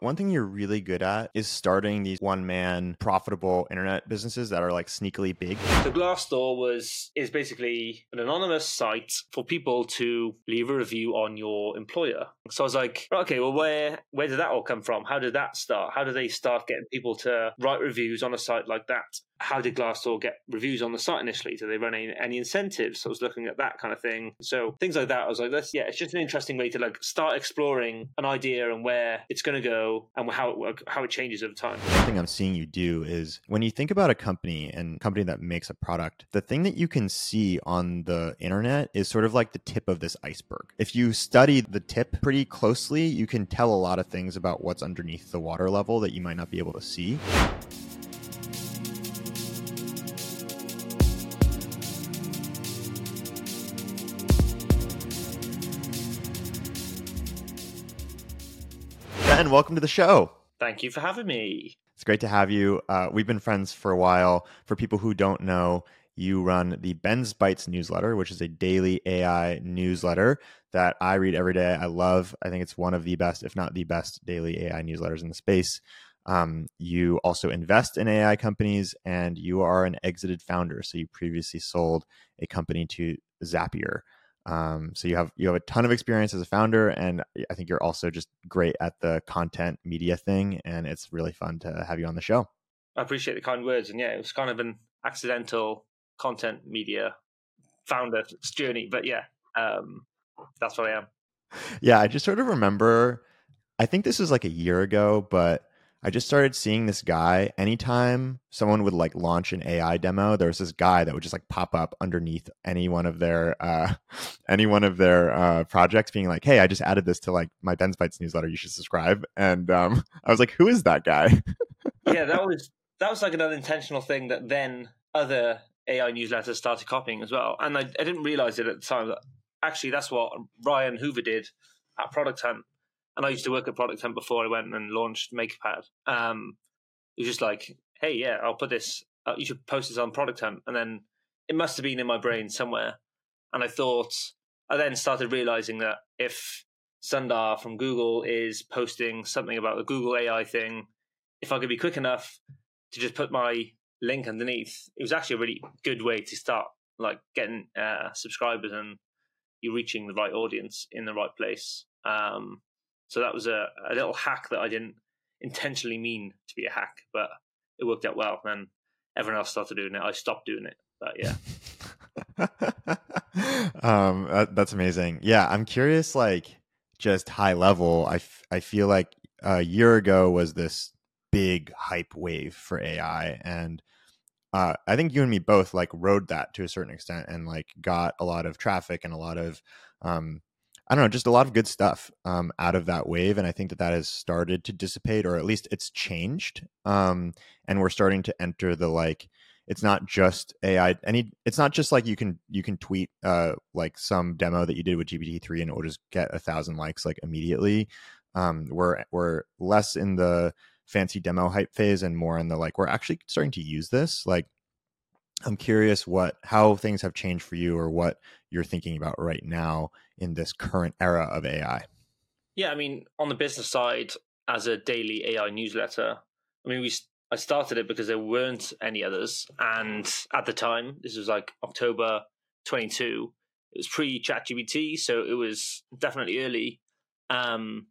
One thing you're really good at is starting these one-man profitable internet businesses that are like sneakily big. So Glassdoor is basically an anonymous site for people to leave a review on your employer. So I was like, okay, well, where did that all come from? How did that start? How did they start getting people to write reviews on a site like that? How did Glassdoor get reviews on the site initially? Do they run any incentives? So I was looking at that kind of thing. So things like that, I was like, it's just an interesting way to like start exploring an idea and where it's going to go and how it changes over time. One thing I'm seeing you do is when you think about a company that makes a product, the thing that you can see on the internet is sort of like the tip of this iceberg. If you study the tip pretty closely, you can tell a lot of things about what's underneath the water level that you might not be able to see. Ben, welcome to the show. Thank you for having me. It's great to have you. We've been friends for a while. For people who don't know, you run the Ben's Bytes newsletter, which is a daily AI newsletter that I read every day. I think it's one of the best, if not the best, daily AI newsletters in the space. You also invest in AI companies, and you are an exited founder. So you previously sold a company to Zapier. So you have a ton of experience as a founder, and I think you're also just great at the content media thing, and it's really fun to have you on the show. I appreciate the kind words, and yeah, it was kind of an accidental content media founder journey, but yeah, that's what I am. Yeah, I just sort of remember, I think this was like a year ago, but I just started seeing this guy. Anytime someone would like launch an AI demo, there was this guy that would just like pop up underneath any one of their projects, being like, "Hey, I just added this to like my Ben's Bytes newsletter. You should subscribe." And I was like, "Who is that guy?" Yeah, that was like an unintentional thing that then other AI newsletters started copying as well, and I didn't realize it at the time. That actually, that's what Ryan Hoover did at Product Hunt. And I used to work at Product Hunt before I went and launched MakerPad. It was just like, hey, yeah, I'll put this, you should post this on Product Hunt. And then it must have been in my brain somewhere. And I then started realizing that if Sundar from Google is posting something about the Google AI thing, if I could be quick enough to just put my link underneath, it was actually a really good way to start like getting subscribers and you reaching the right audience in the right place. So that was a little hack that I didn't intentionally mean to be a hack, but it worked out well. And everyone else started doing it. I stopped doing it, but yeah. That's amazing. Yeah, I'm curious, like just high level. I feel like a year ago was this big hype wave for AI, and I think you and me both like rode that to a certain extent and like got a lot of traffic and a lot of I don't know, just a lot of good stuff out of that wave. And I think that has started to dissipate, or at least it's changed. And we're starting to enter the like, it's not just AI. It's not just like you can tweet like some demo that you did with GPT-3 and it will just get 1,000 likes like immediately. We're less in the fancy demo hype phase and more in the like, we're actually starting to use this. Like, I'm curious how things have changed for you or what you're thinking about right now in this current era of AI. Yeah, I mean, on the business side, as a daily AI newsletter, I mean, I started it because there weren't any others. And at the time, this was like October 22, it was pre-ChatGPT, so it was definitely early. And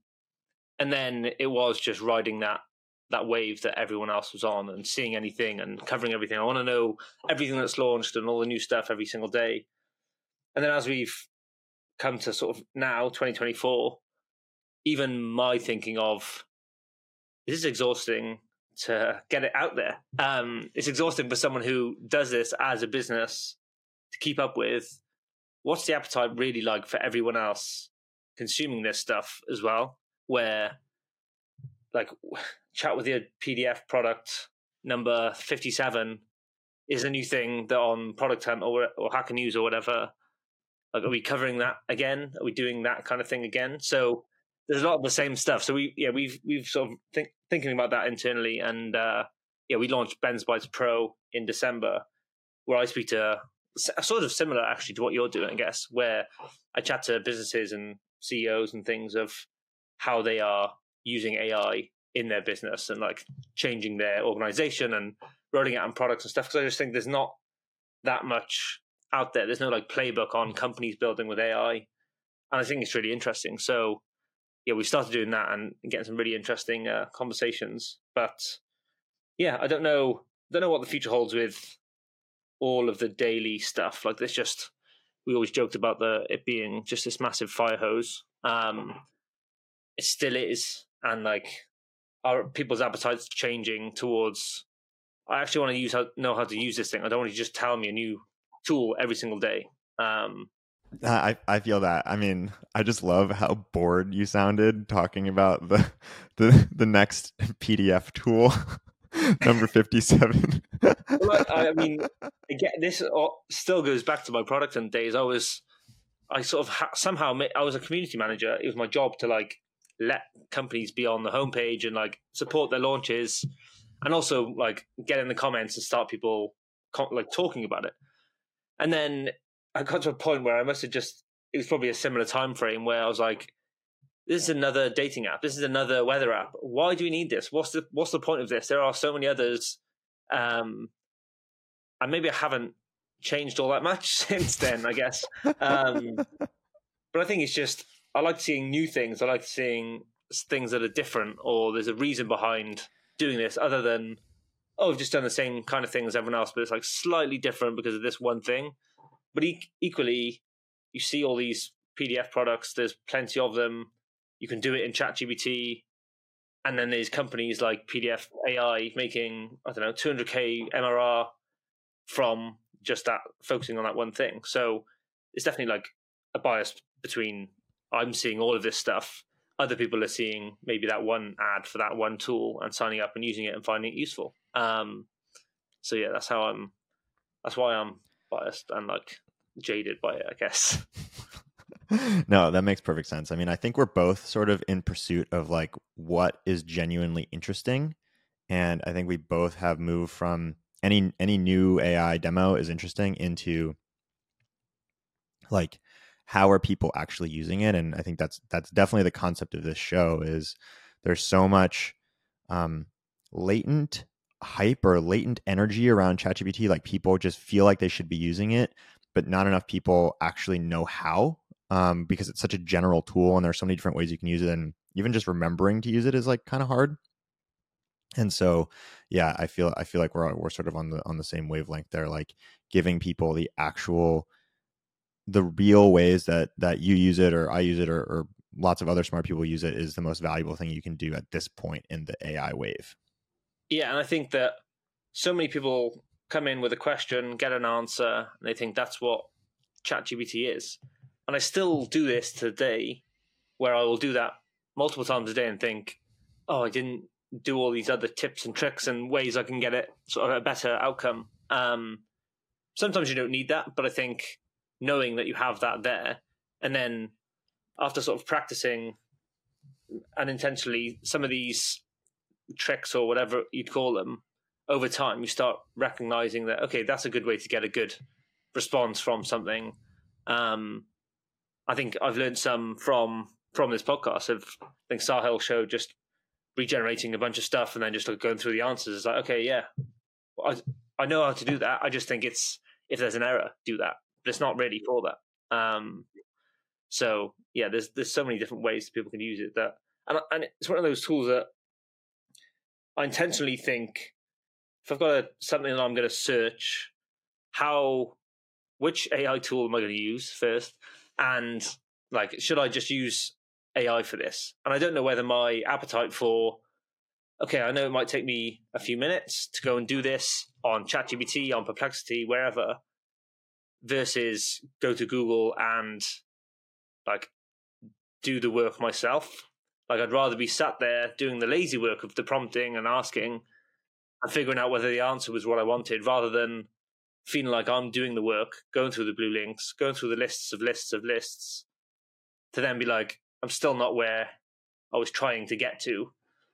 then it was just riding that wave that everyone else was on and seeing anything and covering everything. I want to know everything that's launched and all the new stuff every single day. And then as we've come to sort of now, 2024, even my thinking of this is exhausting to get it out there. It's exhausting for someone who does this as a business to keep up with. What's the appetite really like for everyone else consuming this stuff as well? Where like chat with your PDF product number 57 is a new thing that on Product Hunt or Hacker News or whatever. Like, are we covering that again? Are we doing that kind of thing again? So there's a lot of the same stuff. So we've sort of thinking about that internally, and we launched Ben's Bytes Pro in December, where I speak to sort of similar actually to what you're doing, I guess, where I chat to businesses and CEOs and things of how they are using AI in their business and like changing their organization and rolling out on products and stuff. Because I just think there's not that much out there. There's no like playbook on companies building with AI, and I think it's really interesting. So yeah, we started doing that and getting some really interesting conversations. But yeah, I don't know what the future holds with all of the daily stuff. Like there's just, we always joked about it being just this massive fire hose. It still is, and like our people's appetites changing towards, I actually want to know how to use this thing. I don't want you to just tell me a new tool every single day. I feel that. I mean, I just love how bored you sounded talking about the next PDF tool, number 57. Well, I mean, again, this still goes back to my product and days. I sort of somehow I was a community manager. It was my job to like let companies be on the homepage and like support their launches, and also like get in the comments and start people like talking about it. And then I got to a point where I must have just, it was probably a similar time frame where I was like, this is another dating app. This is another weather app. Why do we need this? What's the point of this? There are so many others. And maybe I haven't changed all that much since then, I guess. But I think it's just, I like seeing new things. I like seeing things that are different, or there's a reason behind doing this other than, oh, we've just done the same kind of thing as everyone else, but it's like slightly different because of this one thing. But equally, you see all these PDF products, there's plenty of them. You can do it in ChatGPT. And then there's companies like PDF AI making, I don't know, 200K MRR from just that, focusing on that one thing. So it's definitely like a bias between, I'm seeing all of this stuff. Other people are seeing maybe that one ad for that one tool and signing up and using it and finding it useful. So yeah, that's why I'm biased and like jaded by it, I guess. No, that makes perfect sense. I mean, I think we're both sort of in pursuit of like what is genuinely interesting. And I think we both have moved from any new AI demo is interesting into like how are people actually using it. And I think that's definitely the concept of this show is there's so much latent hype or latent energy around ChatGPT. Like people just feel like they should be using it, but not enough people actually know how, because it's such a general tool and there's so many different ways you can use it. And even just remembering to use it is like kind of hard. And so, yeah, I feel like we're sort of on the same wavelength there, like giving people the real ways that you use it or I use it or lots of other smart people use it is the most valuable thing you can do at this point in the AI wave. Yeah, and I think that so many people come in with a question, get an answer, and they think that's what ChatGPT is. And I still do this today, where I will do that multiple times a day and think, oh, I didn't do all these other tips and tricks and ways I can get it sort of a better outcome. Sometimes you don't need that, but I think knowing that you have that there, and then after sort of practicing unintentionally some of these tricks or whatever you'd call them, over time you start recognizing that, okay, that's a good way to get a good response from something. I think I've learned some from this podcast. I think Sahil showed just regenerating a bunch of stuff and then just like going through the answers. It's like, okay, yeah, I know how to do that. I just think it's, if there's an error, do that, but it's not really for that. So yeah, there's so many different ways people can use it, that, and it's one of those tools that I intentionally think, if I've got something that I'm going to search, which AI tool am I going to use first? And like, should I just use AI for this? And I don't know whether my appetite for, okay, I know it might take me a few minutes to go and do this on ChatGPT, on Perplexity, wherever, versus go to Google and like do the work myself. Like I'd rather be sat there doing the lazy work of the prompting and asking and figuring out whether the answer was what I wanted, rather than feeling like I'm doing the work, going through the blue links, going through the lists of lists, to then be like, I'm still not where I was trying to get to.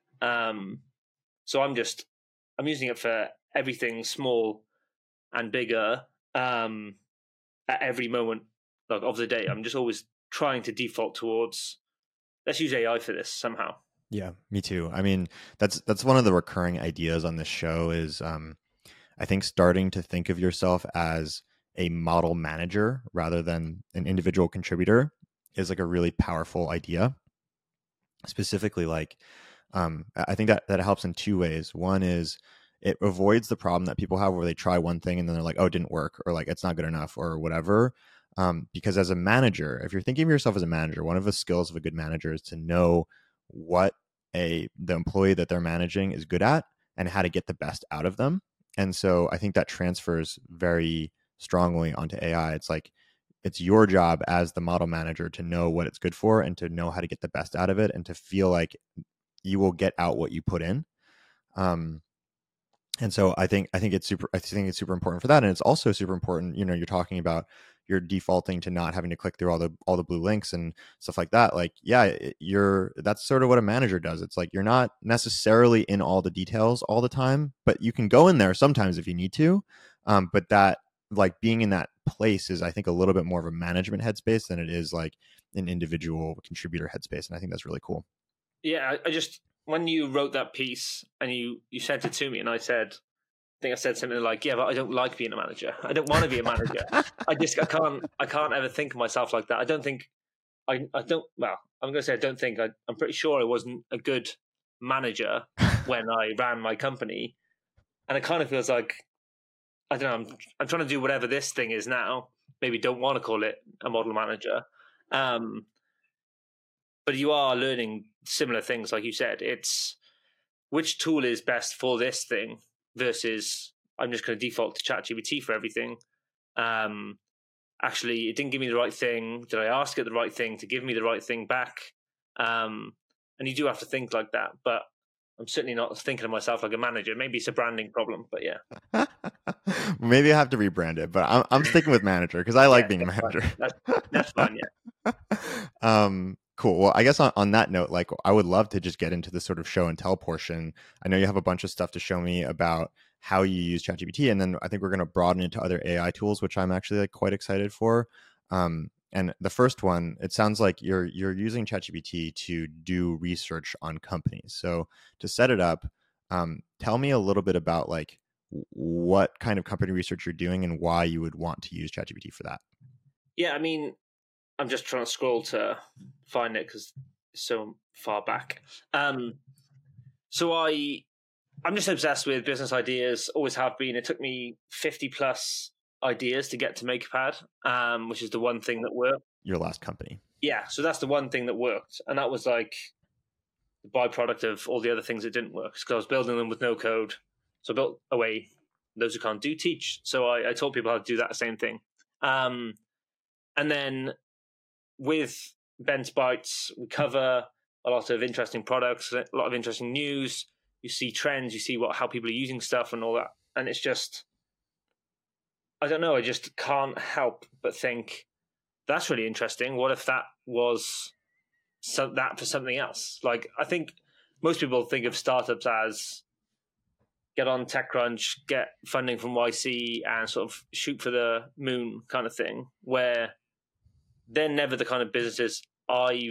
So I'm using it for everything small and bigger, at every moment of the day. I'm just always trying to default towards, let's use AI for this somehow. Yeah, me too. I mean, that's one of the recurring ideas on this show is I think starting to think of yourself as a model manager rather than an individual contributor is like a really powerful idea. Specifically, like I think that helps in two ways. One is it avoids the problem that people have where they try one thing and then they're like, oh, it didn't work, or like it's not good enough, or whatever. Because as a manager, if you're thinking of yourself as a manager, one of the skills of a good manager is to know what the employee that they're managing is good at and how to get the best out of them. And so I think that transfers very strongly onto AI. It's like it's your job as the model manager to know what it's good for and to know how to get the best out of it and to feel like you will get out what you put in. Um, and so I think it's super important for that, and it's also super important. You're talking about you're defaulting to not having to click through all the blue links and stuff like that. Like, yeah, that's sort of what a manager does. It's like you're not necessarily in all the details all the time, but you can go in there sometimes if you need to. But that like being in that place is, I think, a little bit more of a management headspace than it is like an individual contributor headspace, and I think that's really cool. Yeah, I just when you wrote that piece and you sent it to me, and I think I said something like, "Yeah, but I don't like being a manager. I don't want to be a manager. I can't ever think of myself like that. I don't think I don't. Well, I'm going to say I don't think. I'm pretty sure I wasn't a good manager when I ran my company, and it kind of feels like I don't know. I'm trying to do whatever this thing is now. Maybe don't want to call it a model manager, um, but you are learning similar things, like you said. It's which tool is best for this thing versus I'm just going to default to ChatGPT for everything. Um, Actually, it didn't give me the right thing. Did I ask it the right thing to give me the right thing back? And you do have to think like that, but I'm certainly not thinking of myself like a manager. Maybe it's a branding problem, but yeah. Maybe I have to rebrand it, but I'm sticking with manager because I Yeah, like being a that's fine. manager. That's fine, yeah. Cool. Well, I guess on that note, like I would love to just get into the sort of show and tell portion. I know you have a bunch of stuff to show me about how you use ChatGPT, and then I think we're going to broaden into other AI tools, which I'm actually like quite excited for. And the first one, it sounds like you're using ChatGPT to do research on companies. So to set it up, tell me a little bit about like what kind of company research you're doing and why you would want to use ChatGPT for that. Yeah, I mean, I'm just trying to scroll to find it because it's so far back. So I'm just obsessed with business ideas. Always have been. It took me 50 plus ideas to get to MakerPad, which is the one thing that worked. Your last company. Yeah, so that's the one thing that worked, and that was like the byproduct of all the other things that didn't work. Because I was building them with no code, so I built a way those who can't do teach. So I taught people how to do that same thing. And then with Bent Bytes, we cover a lot of interesting products, a lot of interesting news. You see trends, you see how people are using stuff and all that. And it's just, I don't know, I just can't help but think that's really interesting. What if that was that for something else? Like, I think most people think of startups as get on TechCrunch, get funding from YC, and sort of shoot for the moon kind of thing, where they're never the kind of businesses I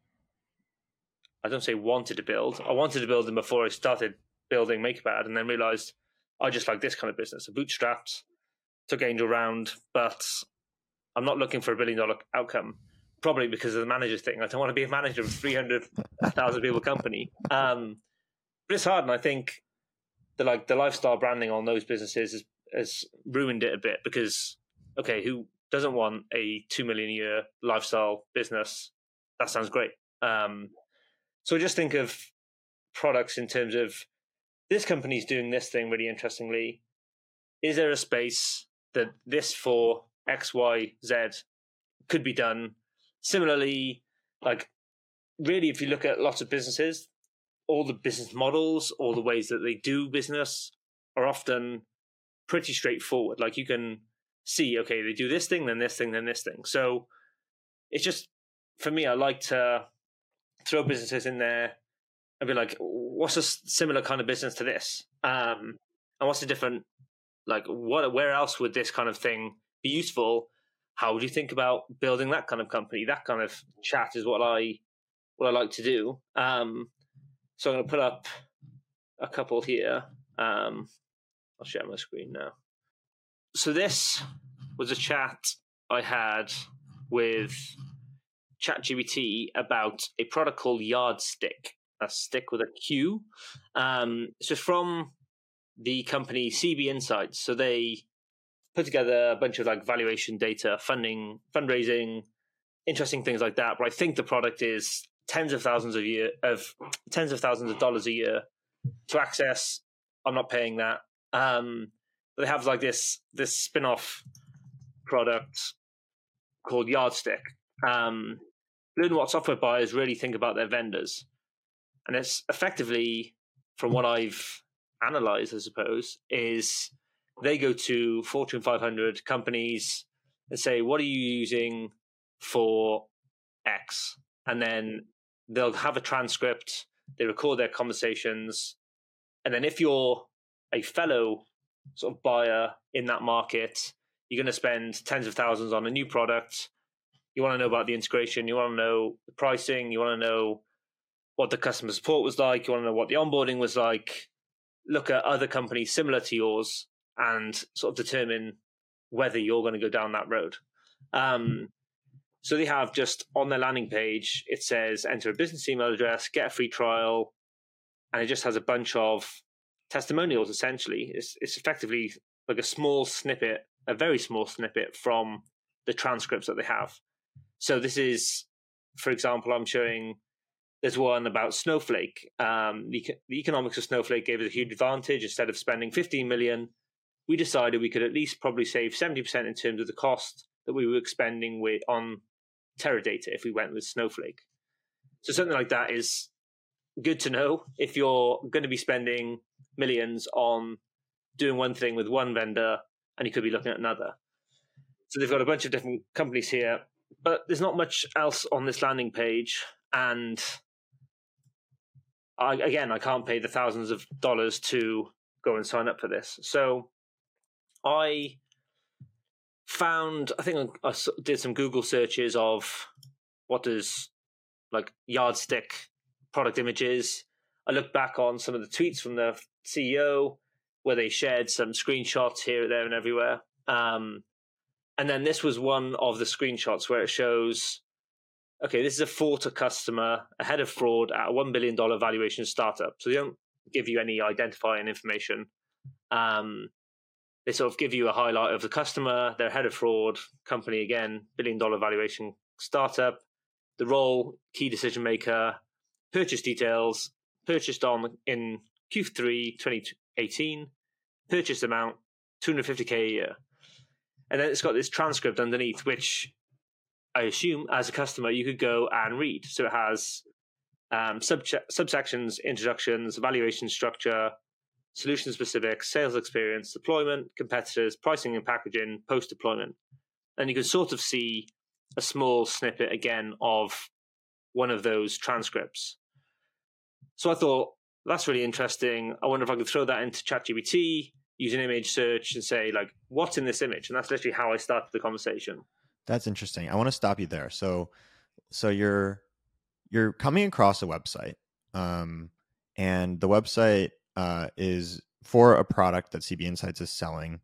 don't say wanted to build. I wanted to build them before I started building MakerPad, and then realized I just like this kind of business. I bootstrapped, took Angel round, but I'm not looking for $1 billion outcome. Probably because of the manager thing. I don't want to be a manager of a 300,000 people company. But it's hard, and I think the lifestyle branding on those businesses has ruined it a bit because who doesn't want a 2 million a year lifestyle business? That sounds great. So just think of products in terms of this company's doing this thing really interestingly. Is there a space that this for X, Y, Z could be done? Similarly, like really, if you look at lots of businesses, all the business models, all the ways that they do business are often pretty straightforward. Like you can see, okay, they do this thing, then this thing, then this thing. So it's just, for me, I like to throw businesses in there and be like, what's a similar kind of business to this? And what's the different, like, where else would this kind of thing be useful? How would you think about building that kind of company? That kind of chat is what I like to do. So I'm going to put up a couple here. I'll share my screen now. So this was a chat I had with ChatGPT about a product called Yardstick. A stick with a Q. It's just from the company CB Insights. So they put together a bunch of like valuation data, funding, fundraising, interesting things like that. But I think the product is tens of thousands of dollars a year to access. I'm not paying that. They have like this spin-off product called Yardstick. Learn what software buyers really think about their vendors. And it's effectively, from what I've analyzed, I suppose, is they go to Fortune 500 companies and say, what are you using for X? And then they'll have a transcript, they record their conversations. And then if you're a fellow sort of buyer in that market, you're going to spend tens of thousands on a new product. You want to know about the integration. You want to know the pricing. You want to know what the customer support was like. You want to know what the onboarding was like. Look at other companies similar to yours and sort of determine whether you're going to go down that road. So they have just on their landing page, it says enter a business email address, get a free trial, and it just has a bunch of testimonials, essentially. It's effectively like a small snippet, a very small snippet from the transcripts that they have. So this is, for example, I'm showing, there's one about Snowflake. The economics of Snowflake gave us a huge advantage. Instead of spending 15 million, we decided we could at least probably save 70% in terms of the cost that we were expending on Teradata if we went with Snowflake. So something like that is good to know if you're going to be spending millions on doing one thing with one vendor and you could be looking at another. So they've got a bunch of different companies here, but there's not much else on this landing page. And I can't pay the thousands of dollars to go and sign up for this. So I think I did some Google searches of what does like Yardstick product images. I looked back on some of the tweets from the CEO where they shared some screenshots here, there, and everywhere. And then this was one of the screenshots where it shows, okay, this is a Forta customer ahead of fraud at a $1 billion valuation startup. So they don't give you any identifying information. They sort of give you a highlight of the customer, their head of fraud, company again, $1 billion valuation startup, the role, key decision maker, purchase details, purchased in Q3 2018, purchase amount $250K a year. And then it's got this transcript underneath, which I assume as a customer you could go and read. So it has subsections, introductions, evaluation structure, solution specific, sales experience, deployment, competitors, pricing and packaging, post deployment. And you can sort of see a small snippet again of one of those transcripts. So I thought, that's really interesting. I wonder if I could throw that into ChatGPT, use an image search and say, like, what's in this image? And that's literally how I started the conversation. That's interesting. I want to stop you there. So you're coming across a website, and the website is for a product that CB Insights is selling,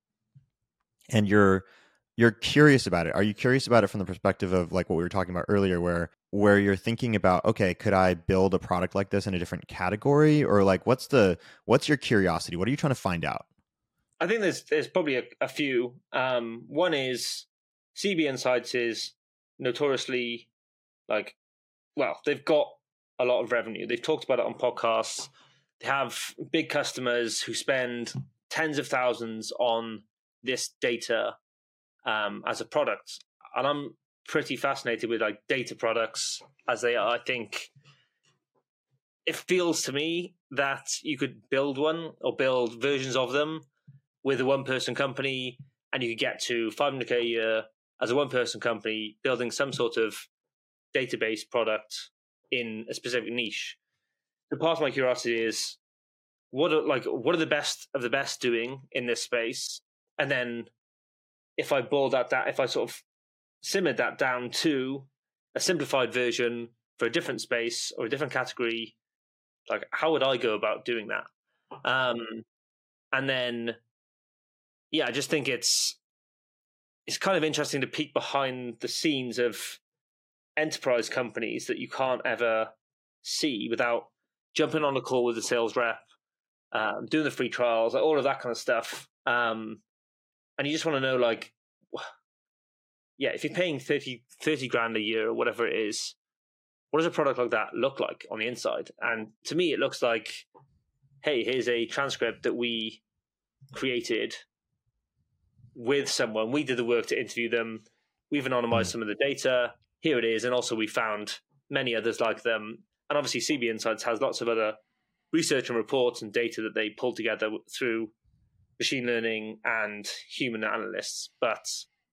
and you're curious about it. Are you curious about it from the perspective of like what we were talking about earlier, where you're thinking about, okay, could I build a product like this in a different category, or like what's your curiosity? What are you trying to find out? I think there's probably a few. One is CB Insights is notoriously they've got a lot of revenue. They've talked about it on podcasts. They have big customers who spend tens of thousands on this data as a product. And I'm pretty fascinated with like data products as they are. I think it feels to me that you could build one or build versions of them with a one-person company, and you could get to $500K a year as a one-person company building some sort of database product in a specific niche. So part of my curiosity is what are the best of the best doing in this space, and then if I boiled that down, if I sort of simmered that down to a simplified version for a different space or a different category, Like, how would I go about doing that? And then, yeah, I just think it's kind of interesting to peek behind the scenes of enterprise companies that you can't ever see without jumping on a call with the sales rep, doing the free trials, like all of that kind of stuff. And you just want to know, like, yeah, if you're paying 30 grand a year or whatever it is, what does a product like that look like on the inside? And to me, it looks like, hey, here's a transcript that we created with someone. We did the work to interview them. We've anonymized some of the data. Here it is. And also we found many others like them. And obviously CB Insights has lots of other research and reports and data that they pull together through machine learning and human analysts. But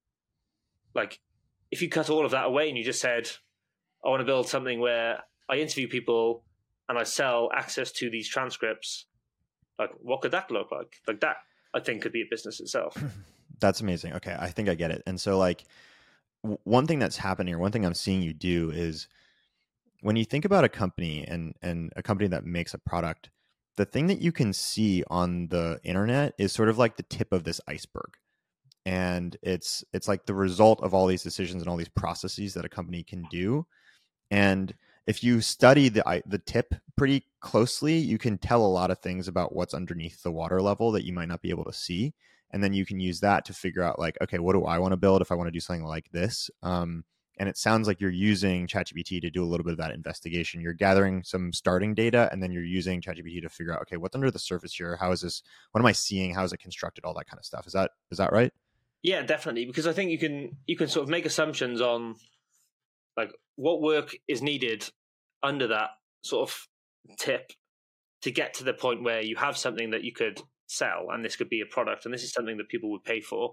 like, if you cut all of that away and you just said, I want to build something where I interview people and I sell access to these transcripts, like, what could that look like? Like, that, I think, could be a business itself. That's amazing. Okay, I think I get it. And so, like, one thing that's happening, or one thing I'm seeing you do, is when you think about a company and a company that makes a product, the thing that you can see on the internet is sort of like the tip of this iceberg. And it's like the result of all these decisions and all these processes that a company can do. And if you study the tip pretty closely, you can tell a lot of things about what's underneath the water level that you might not be able to see. And then you can use that to figure out, like, okay, what do I want to build if I want to do something like this? And it sounds like you're using ChatGPT to do a little bit of that investigation. You're gathering some starting data, and then you're using ChatGPT to figure out, okay, what's under the surface here? How is this? What am I seeing? How is it constructed? All that kind of stuff. Is that right? Yeah, definitely. Because I think you can sort of make assumptions on, like, what work is needed under that sort of tip to get to the point where you have something that you could sell, and this could be a product, and this is something that people would pay for.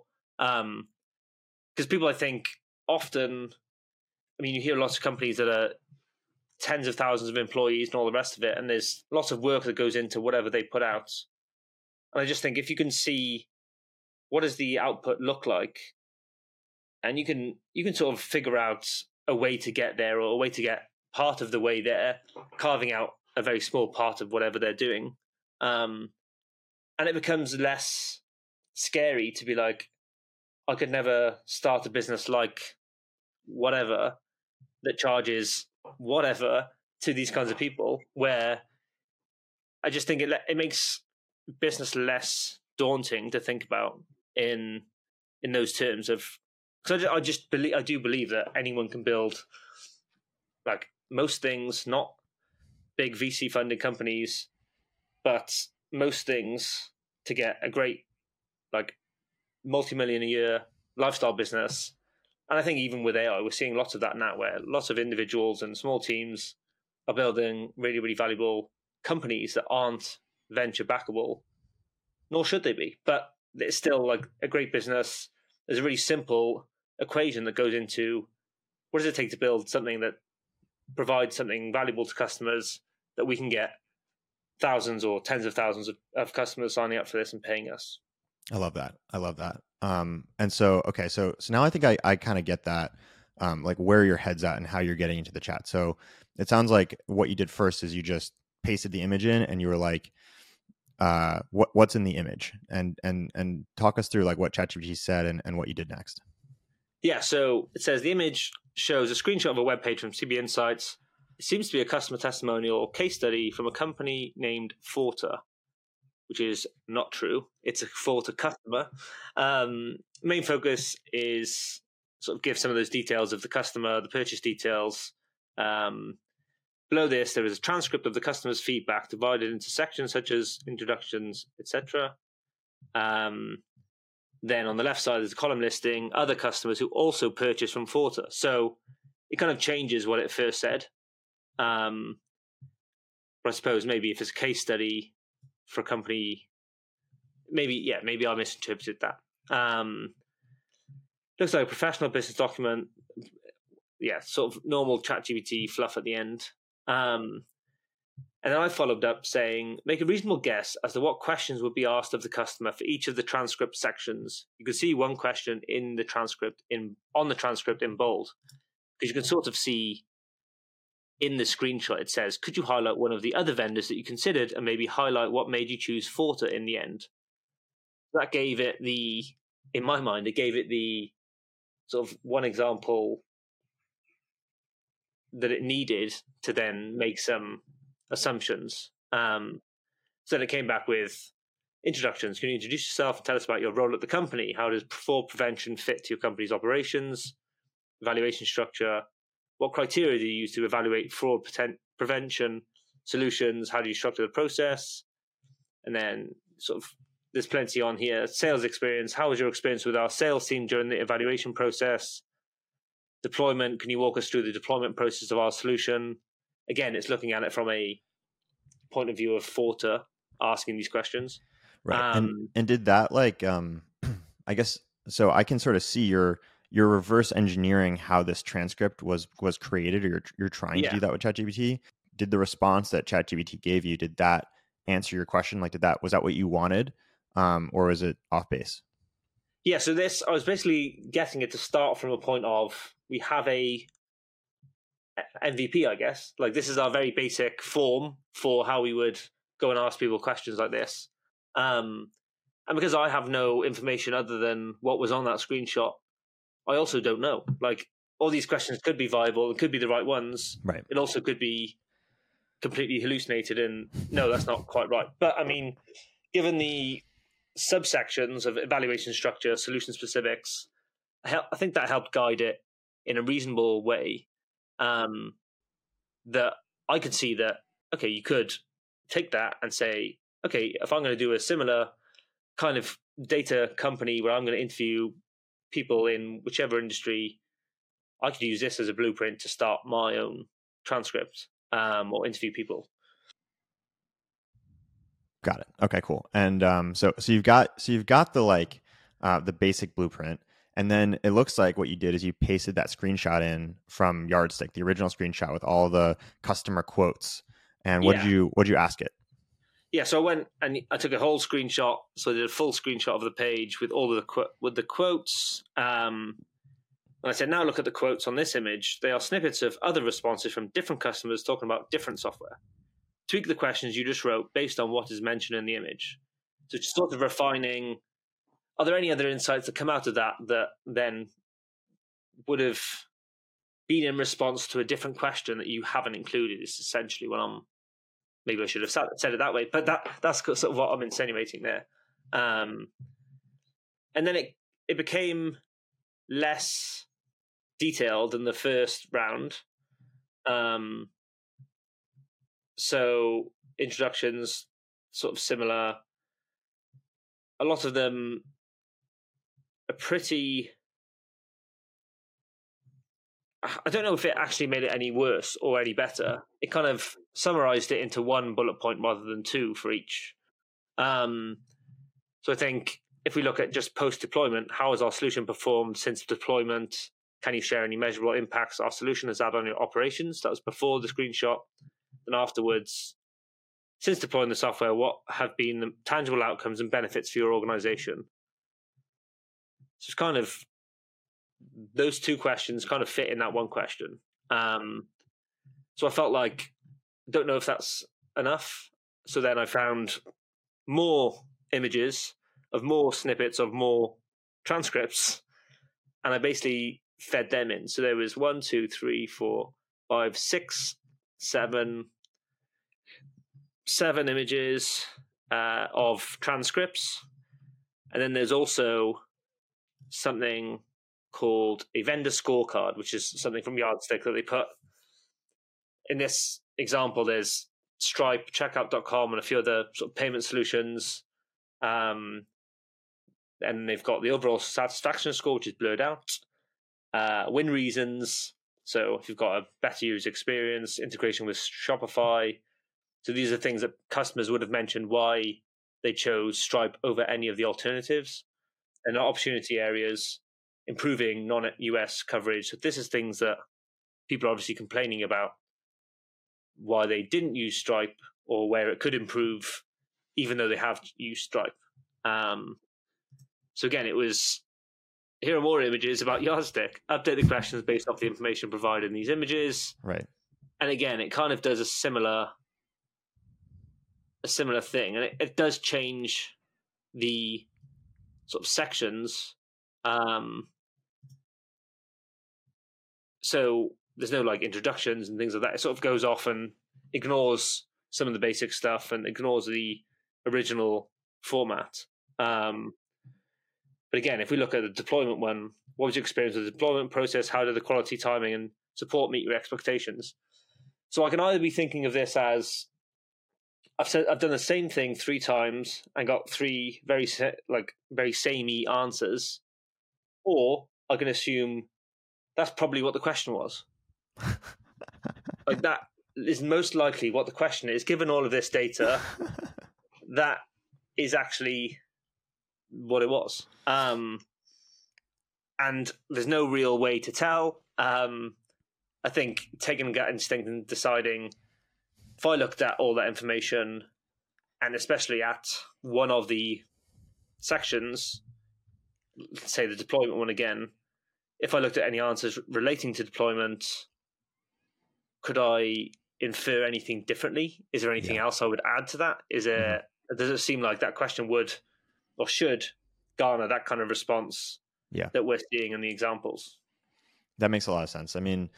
Because people, I think, often, I mean, you hear lots of companies that are tens of thousands of employees and all the rest of it, and there's lots of work that goes into whatever they put out. And I just think if you can see what does the output look like, and you can sort of figure out a way to get there, or a way to get part of the way there, carving out a very small part of whatever they're doing, and it becomes less scary to be like, I could never start a business like whatever that charges whatever to these kinds of people, where I just think it makes business less daunting to think about in those terms of, because I do believe that anyone can build, like, most things, not big VC funded companies, but most things to get a great, like, multi-million a year lifestyle business. And I think even with AI, we're seeing lots of that now, where lots of individuals and small teams are building really, really valuable companies that aren't venture backable, nor should they be. But it's still, like, a great business. There's a really simple equation that goes into, what does it take to build something that provides something valuable to customers, that we can get thousands or tens of thousands of customers signing up for this and paying us. I love that. And so, okay, so now I think I kind of get that, like, where your head's at and how you're getting into the chat. So it sounds like what you did first is you just pasted the image in, and you were like, what's in the image, and talk us through, like, what ChatGPT said and what you did next. Yeah, so it says the image shows a screenshot of a web page from CB Insights. It seems to be a customer testimonial or case study from a company named Forta, which is not true. It's a Forta customer. Main focus is sort of give some of those details of the customer, the purchase details. Below this, there is a transcript of the customer's feedback divided into sections such as introductions, etc. Then on the left side, there's a column listing other customers who also purchased from Forta. So it kind of changes what it first said. But I suppose maybe if it's a case study for a company, maybe I misinterpreted that. Looks like a professional business document. Yeah, sort of normal ChatGPT fluff at the end. And then I followed up saying, make a reasonable guess as to what questions would be asked of the customer for each of the transcript sections. You can see one question in the transcript on the transcript in bold, because you can sort of see in the screenshot, it says, could you highlight one of the other vendors that you considered and maybe highlight what made you choose Forta in the end? That gave it in my mind, it gave it the sort of one example that it needed to then make some assumptions. So then it came back with introductions. Can you introduce yourself and tell us about your role at the company? How does fraud prevention fit to your company's operations? Evaluation structure. What criteria do you use to evaluate fraud prevention solutions? How do you structure the process? And then sort of there's plenty on here. Sales experience. How was your experience with our sales team during the evaluation process? Deployment. Can you walk us through the deployment process of our solution? Again, it's looking at it from a point of view of Forta, asking these questions. Right. And did that I guess so I can sort of see your reverse engineering how this transcript was created, or you're trying to do that with ChatGPT. Did the response that ChatGPT gave you, did that answer your question? Like, was that what you wanted? Or was it off base? Yeah, so I was basically getting it to start from a point of, we have a MVP, I guess. Like, this is our very basic form for how we would go and ask people questions like this. And because I have no information other than what was on that screenshot, I also don't know. Like, all these questions could be viable and could be the right ones. Right. It also could be completely hallucinated and no, that's not quite right. But I mean, given the subsections of evaluation structure, solution specifics, I think that helped guide it in a reasonable way. That I could see that, okay, you could take that and say, okay, if I'm going to do a similar kind of data company where I'm going to interview people in whichever industry, I could use this as a blueprint to start my own transcript or interview people. Got it. Okay, cool. And so you've got the basic blueprint, and then it looks like what you did is you pasted that screenshot in from Yardstick, the original screenshot with all the customer quotes. And what did you ask it? Yeah, so I went and I took a whole screenshot. So I did a full screenshot of the page with all of the quotes. And I said, now look at the quotes on this image. They are snippets of other responses from different customers talking about different software. Tweak the questions you just wrote based on what is mentioned in the image. So just sort of refining, are there any other insights that come out of that then would have been in response to a different question that you haven't included, is essentially what maybe I should have said it that way, but that's sort of what I'm insinuating there. And then it became less detailed than the first round. So introductions, sort of similar. A lot of them are pretty... I don't know if it actually made it any worse or any better. It kind of summarized it into one bullet point rather than two for each. So I think if we look at just post-deployment, how has our solution performed since deployment? Can you share any measurable impacts our solution has had on your operations? That was before the screenshot. And afterwards, since deploying the software, what have been the tangible outcomes and benefits for your organization? So it's kind of, those two questions kind of fit in that one question. So I felt like, don't know if that's enough. So then I found more images of more snippets of more transcripts, and I basically fed them in. So there was 1, 2, 3, 4, 5, 6, 7 images of transcripts. And then there's also something called a vendor scorecard, which is something from Yardstick that they put. In this example, there's Stripe, Checkout.com, and a few other sort of payment solutions. And they've got the overall satisfaction score, which is blurred out. Win reasons. So if you've got a better user experience, integration with Shopify. So these are things that customers would have mentioned why they chose Stripe over any of the alternatives. And opportunity areas, improving non-US coverage. So this is things that people are obviously complaining about, why they didn't use Stripe or where it could improve, even though they have used Stripe. So again, it was, here are more images about Yardstick. Update the questions based off the information provided in these images. Right. And again, it kind of does a similar thing, and it does change the sort of sections. So there's no like introductions and things like that. It sort of goes off and ignores some of the basic stuff and ignores the original format. But again, if we look at the deployment one, what was your experience with the deployment process? How did the quality, timing, and support meet your expectations? So I can either be thinking of this as I've done the same thing 3 times and got 3 very samey answers, or I can assume that's probably what the question was. Like that is most likely what the question is. Given all of this data, that is actually what it was. And there's no real way to tell. I think taking a gut instinct and deciding, if I looked at all that information, and especially at one of the sections, say the deployment one again, if I looked at any answers relating to deployment, could I infer anything differently? Is there anything else I would add to that? Does it seem like that question would or should garner that kind of response that we're seeing in the examples? That makes a lot of sense. I mean,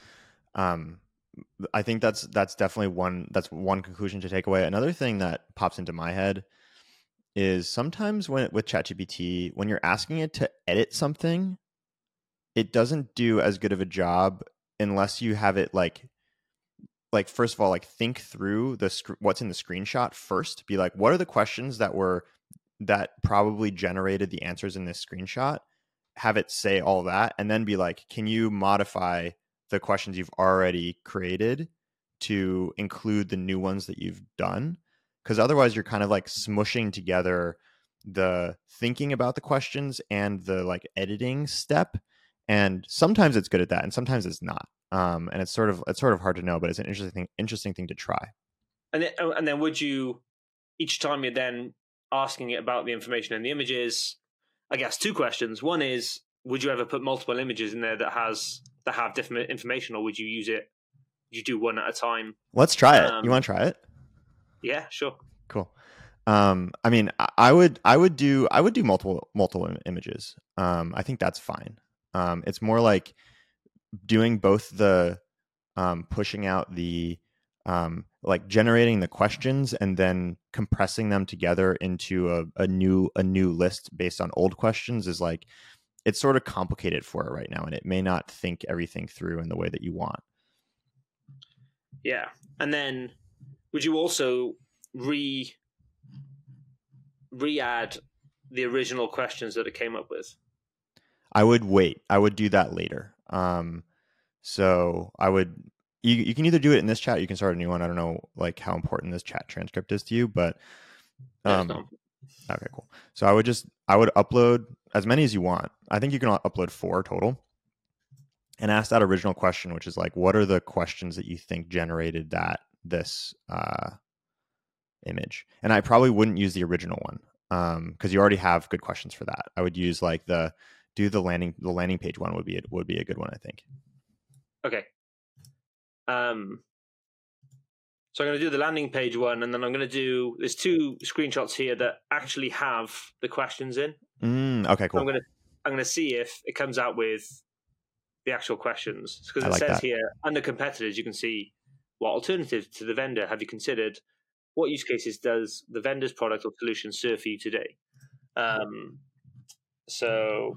I think that's definitely one conclusion to take away. Another thing that pops into my head is sometimes with ChatGPT, when you're asking it to edit something, it doesn't do as good of a job unless you have it like first of all, like think through what's in the screenshot first. Be like, what are the questions that probably generated the answers in this screenshot? Have it say all that, and then be like, can you modify the questions you've already created to include the new ones that you've done? Because otherwise you're kind of like smushing together the thinking about the questions and the like editing step. And sometimes it's good at that and sometimes it's not. And it's sort of hard to know, but it's an interesting thing to try. And then would you, each time you're then asking it about the information and the images, I guess 2 questions. One is, would you ever put multiple images in there that have different information, or would you use it? You do one at a time? Let's try it. You want to try it? Yeah, sure. Cool. I mean, I would do multiple images. I think that's fine. It's more like doing both the pushing out the like generating the questions and then compressing them together into a new list based on old questions is like, it's sort of complicated for it right now, and it may not think everything through in the way that you want. Yeah. And then would you also re-add the original questions that it came up with? I would wait. I would do that later. So I would, you can either do it in this chat, you can start a new one. I don't know like how important this chat transcript is to you, but okay, cool. So I would upload as many as you want. I think you can upload 4 total, and ask that original question, which is like, what are the questions that you think generated this image? And I probably wouldn't use the original one because you already have good questions for that. I would use like the landing page one would be a good one, I think. Okay. So I'm going to do the landing page one, and then I'm going to do, there's 2 screenshots here that actually have the questions in. Okay, cool. I'm going to see if it comes out with the actual questions, because it says here under competitors, you can see, what alternative to the vendor have you considered? What use cases does the vendor's product or solution serve for you today? So,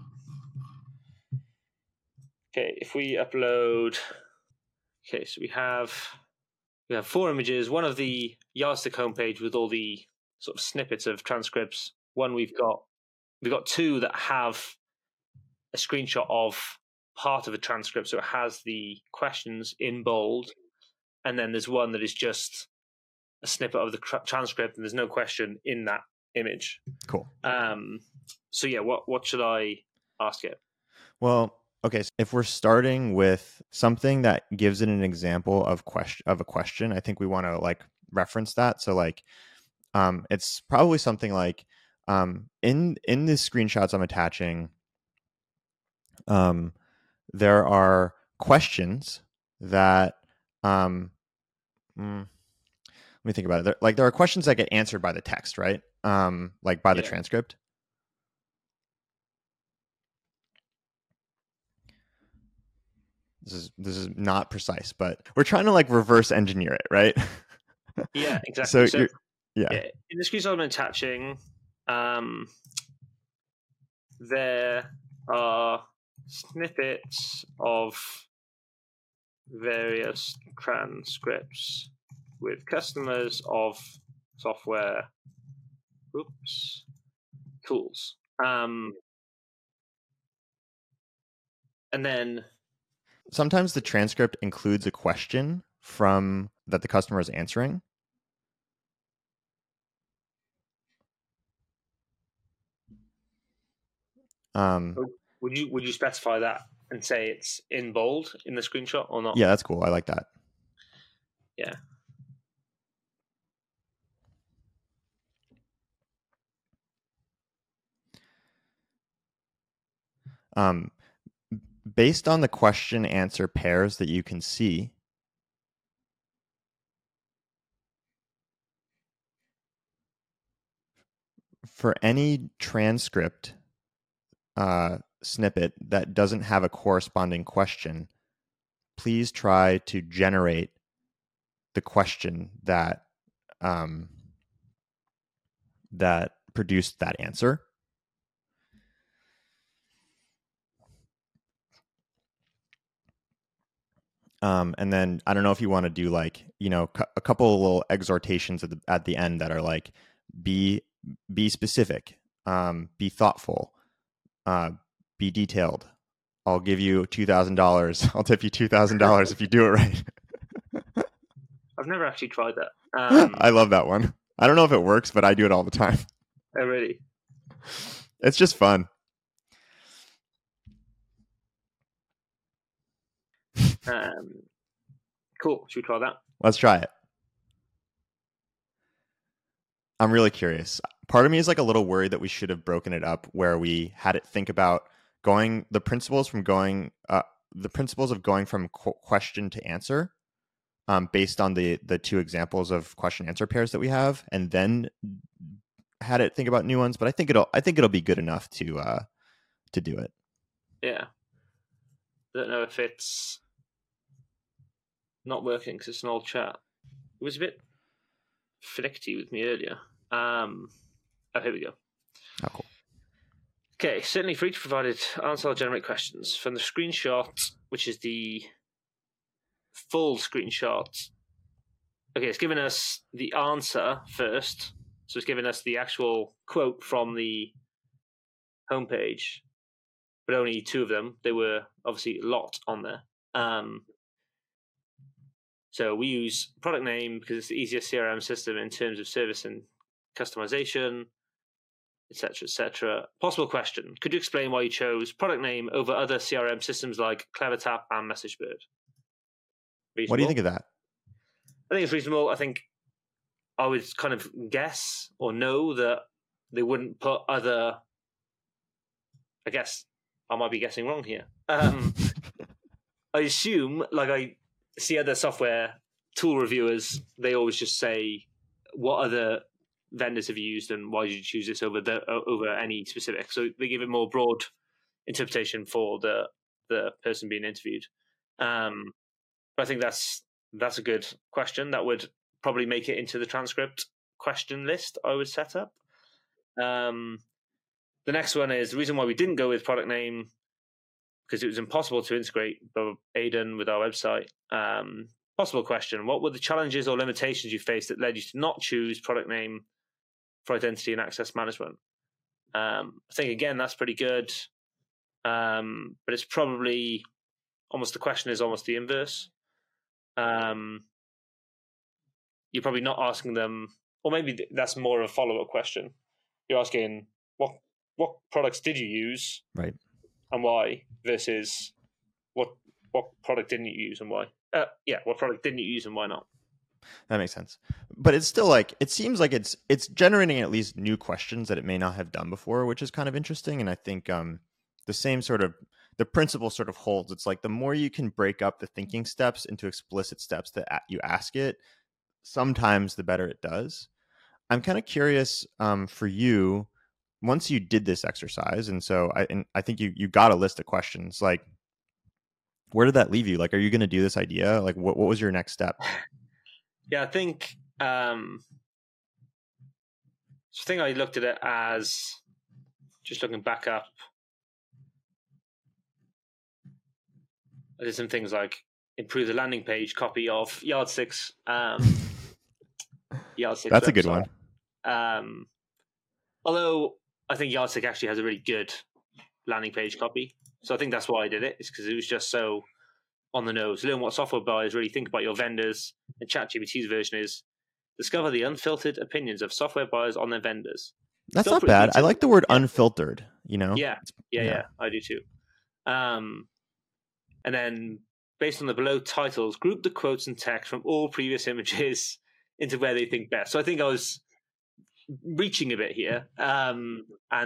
okay, if we upload, okay, so we have 4 images. One of the Yardstick homepage with all the sort of snippets of transcripts. One we've got 2 that have a screenshot of part of a transcript, so it has the questions in bold, and then there's one that is just a snippet of the transcript, and there's no question in that image. Cool. So yeah, what should I ask it? Well, okay, so if we're starting with something that gives it an example of a question, I think we want to like reference that. So like, it's probably something like, in the screenshots I'm attaching, there are questions that Let me think about it. There are questions that get answered by the text, right? Like by the transcript. This is not precise, but we're trying to like reverse engineer it, right? Yeah, exactly. So yeah. In the screenshot I'm attaching, there are snippets of various transcripts with customers of software tools. And then sometimes the transcript includes a question from that the customer is answering. Would you specify that and say it's in bold in the screenshot or not? Yeah, that's cool. I like that. Yeah. Based on the question answer pairs that you can see, for any transcript snippet that doesn't have a corresponding question, please try to generate the question that that produced that answer. And then I don't know if you want to do like, a couple of little exhortations at the end that are like, be specific, be thoughtful, be detailed. I'll give you $2,000. I'll tip you $2,000 if you do it right. I've never actually tried that. I love that one. I don't know if it works, but I do it all the time. Oh, really? It's just fun. Cool. Should we try that? Let's try it. I'm really curious. Part of me is like a little worried that we should have broken it up where we had it think about the principles of going from question to answer, based on the two examples of question answer pairs that we have, and then had it think about new ones. But I think it'll be good enough to do it. Yeah. I don't know if it's not working because it's an old chat. It was a bit finicky with me earlier. Here we go. Oh, cool. Okay, certainly for each provided answer, I'll generate questions. From the screenshot, which is the full screenshot. Okay, it's given us the answer first. So it's given us the actual quote from the homepage, but only two of them. They were obviously a lot on there. So we use product name because it's the easiest CRM system in terms of service and customization, etc., etc. Possible question: could you explain why you chose product name over other CRM systems like CleverTap and MessageBird? Reasonable. What do you think of that? I think it's reasonable. I think I would kind of guess or know that they wouldn't put other. I guess I might be guessing wrong here. I assume, like I see other software tool reviewers, they always just say, what other vendors have you used and why did you choose this over any specific? So they give a more broad interpretation for the person being interviewed. But I think that's a good question. That would probably make it into the transcript question list I would set up. The next one is the reason why we didn't go with product name, because it was impossible to integrate Aiden with our website. Possible question: what were the challenges or limitations you faced that led you to not choose product name for identity and access management? I think, again, that's pretty good. But it's probably almost, the question is almost the inverse. You're probably not asking them, or maybe that's more of a follow-up question. You're asking, what products did you use? Right. And why, versus what product didn't you use and why? What product didn't you use and why not? That makes sense. But it's still like, it seems like it's generating at least new questions that it may not have done before, which is kind of interesting. And I think the same sort of, the principle sort of holds. It's like the more you can break up the thinking steps into explicit steps that you ask it, sometimes the better it does. I'm kind of curious for you, once you did this exercise, and so I think you got a list of questions. Like, where did that leave you? Like, are you going to do this idea? Like, what was your next step? Yeah, I think I looked at it as, just looking back up, I did some things like improve the landing page copy of Yardsticks. Yardsticks That's website. A good one. Although I think Yardstick actually has a really good landing page copy, so I think that's why I did it. Is because it was just so on the nose. Learn what software buyers really think about your vendors. And ChatGPT's version is discover the unfiltered opinions of software buyers on their vendors. That's not bad. I like the word unfiltered. You know. Yeah, I do too. And then based on the below titles, group the quotes and text from all previous images into where they think best. So I think I was reaching a bit here, and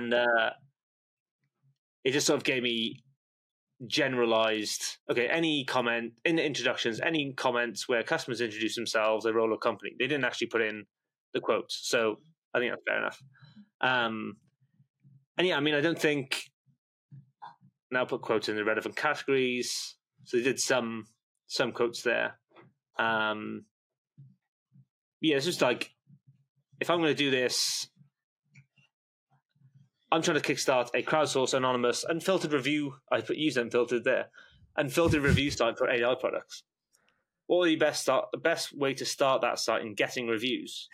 it just sort of gave me generalized, okay, any comment in the introductions, any comments where customers introduce themselves, their role or company. They didn't actually put in the quotes, so I think that's fair enough. And yeah, I mean, I don't think now put quotes in the relevant categories, so they did some quotes there. Yeah, it's just like, if I'm going to do this, I'm trying to kickstart a crowdsourced, anonymous, unfiltered review. I use unfiltered there. Unfiltered review site for AI products. What would be the best way to start that site in getting reviews?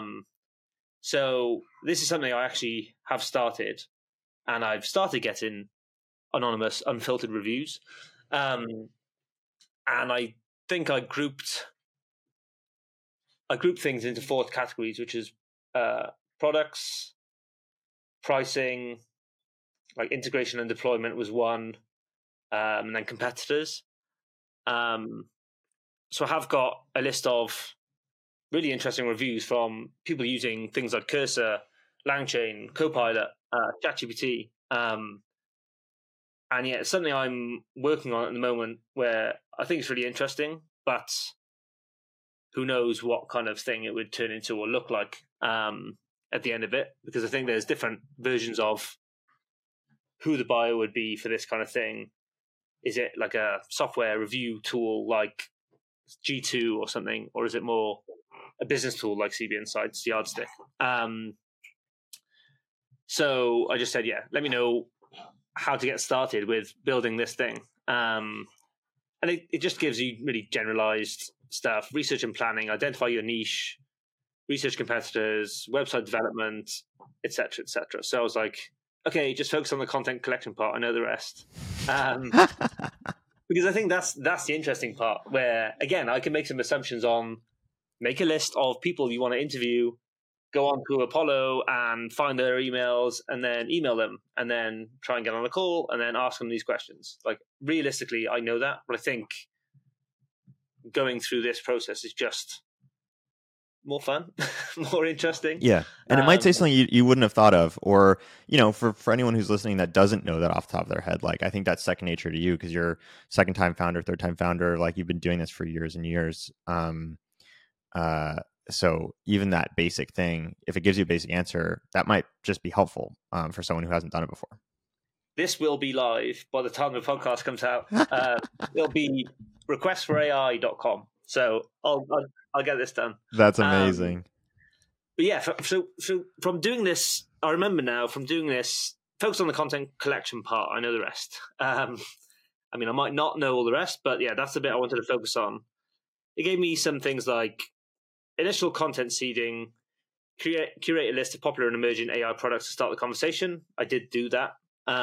So this is something I actually have started, and I've started getting anonymous, unfiltered reviews. And I think I grouped things into 4 categories, which is products, pricing, like integration and deployment was one, and then competitors. So I have got a list of really interesting reviews from people using things like Cursor, LangChain, Copilot, ChatGPT. And yeah, it's something I'm working on at the moment where I think it's really interesting, but who knows what kind of thing it would turn into or look like at the end of it, because I think there's different versions of who the buyer would be for this kind of thing. Is it like a software review tool like G2 or something, or is it more a business tool like CB Insights, Yardstick? So I just said, yeah, let me know how to get started with building this thing. And it just gives you really generalized stuff, research and planning, identify your niche, research competitors, website development, etc., etc. So I was like, okay, just focus on the content collection part. I know the rest. Because I think that's the interesting part where, again, I can make some assumptions on, make a list of people you want to interview, go on to Apollo and find their emails and then email them and then try and get on a call and then ask them these questions. Like, realistically, I know that, but I think going through this process is just more fun, more interesting. Yeah. And it might say something you wouldn't have thought of, or, you know, for anyone who's listening that doesn't know that off the top of their head, like, I think that's second nature to you because you're second time founder, third time founder, like you've been doing this for years and years. So even that basic thing, if it gives you a basic answer, that might just be helpful for someone who hasn't done it before. This will be live by the time the podcast comes out. It'll be requestforai.com. So I'll get this done. That's amazing. But yeah, so from doing this, I remember now from doing this, focus on the content collection part. I know the rest. I mean, I might not know all the rest, but yeah, that's the bit I wanted to focus on. It gave me some things like initial content seeding, curate a list of popular and emerging AI products to start the conversation. I did do that.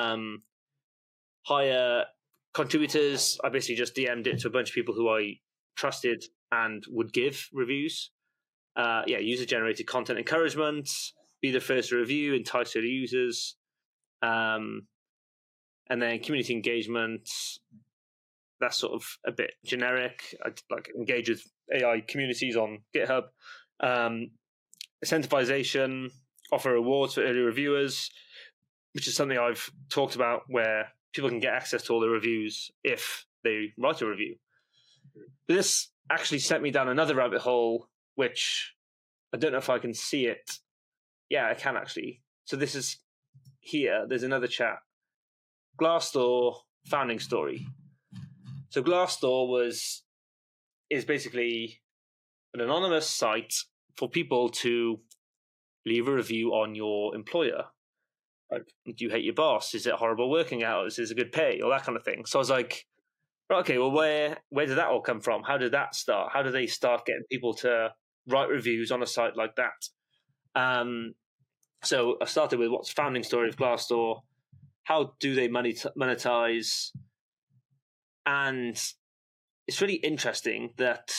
Hire contributors. I basically just DM'd it to a bunch of people who I trusted and would give reviews. User-generated content encouragement, be the first to review, entice other users. And then community engagement, that's sort of a bit generic. I'd like engage with AI communities on GitHub. Incentivization, offer rewards for early reviewers, which is something I've talked about where people can get access to all the reviews if they write a review. But this actually sent me down another rabbit hole which I don't know if I can see it. Yeah, I can actually. So this is here. There's another chat. Glassdoor founding story. So Glassdoor is basically an anonymous site for people to leave a review on your employer. Like, do you hate your boss? Is it horrible working hours? Is it good pay? All that kind of thing. So I was like, right, okay, well, where did that all come from? How did that start? How did they start getting people to write reviews on a site like that? So I started with what's the founding story of Glassdoor? How do they monetize? And it's really interesting that,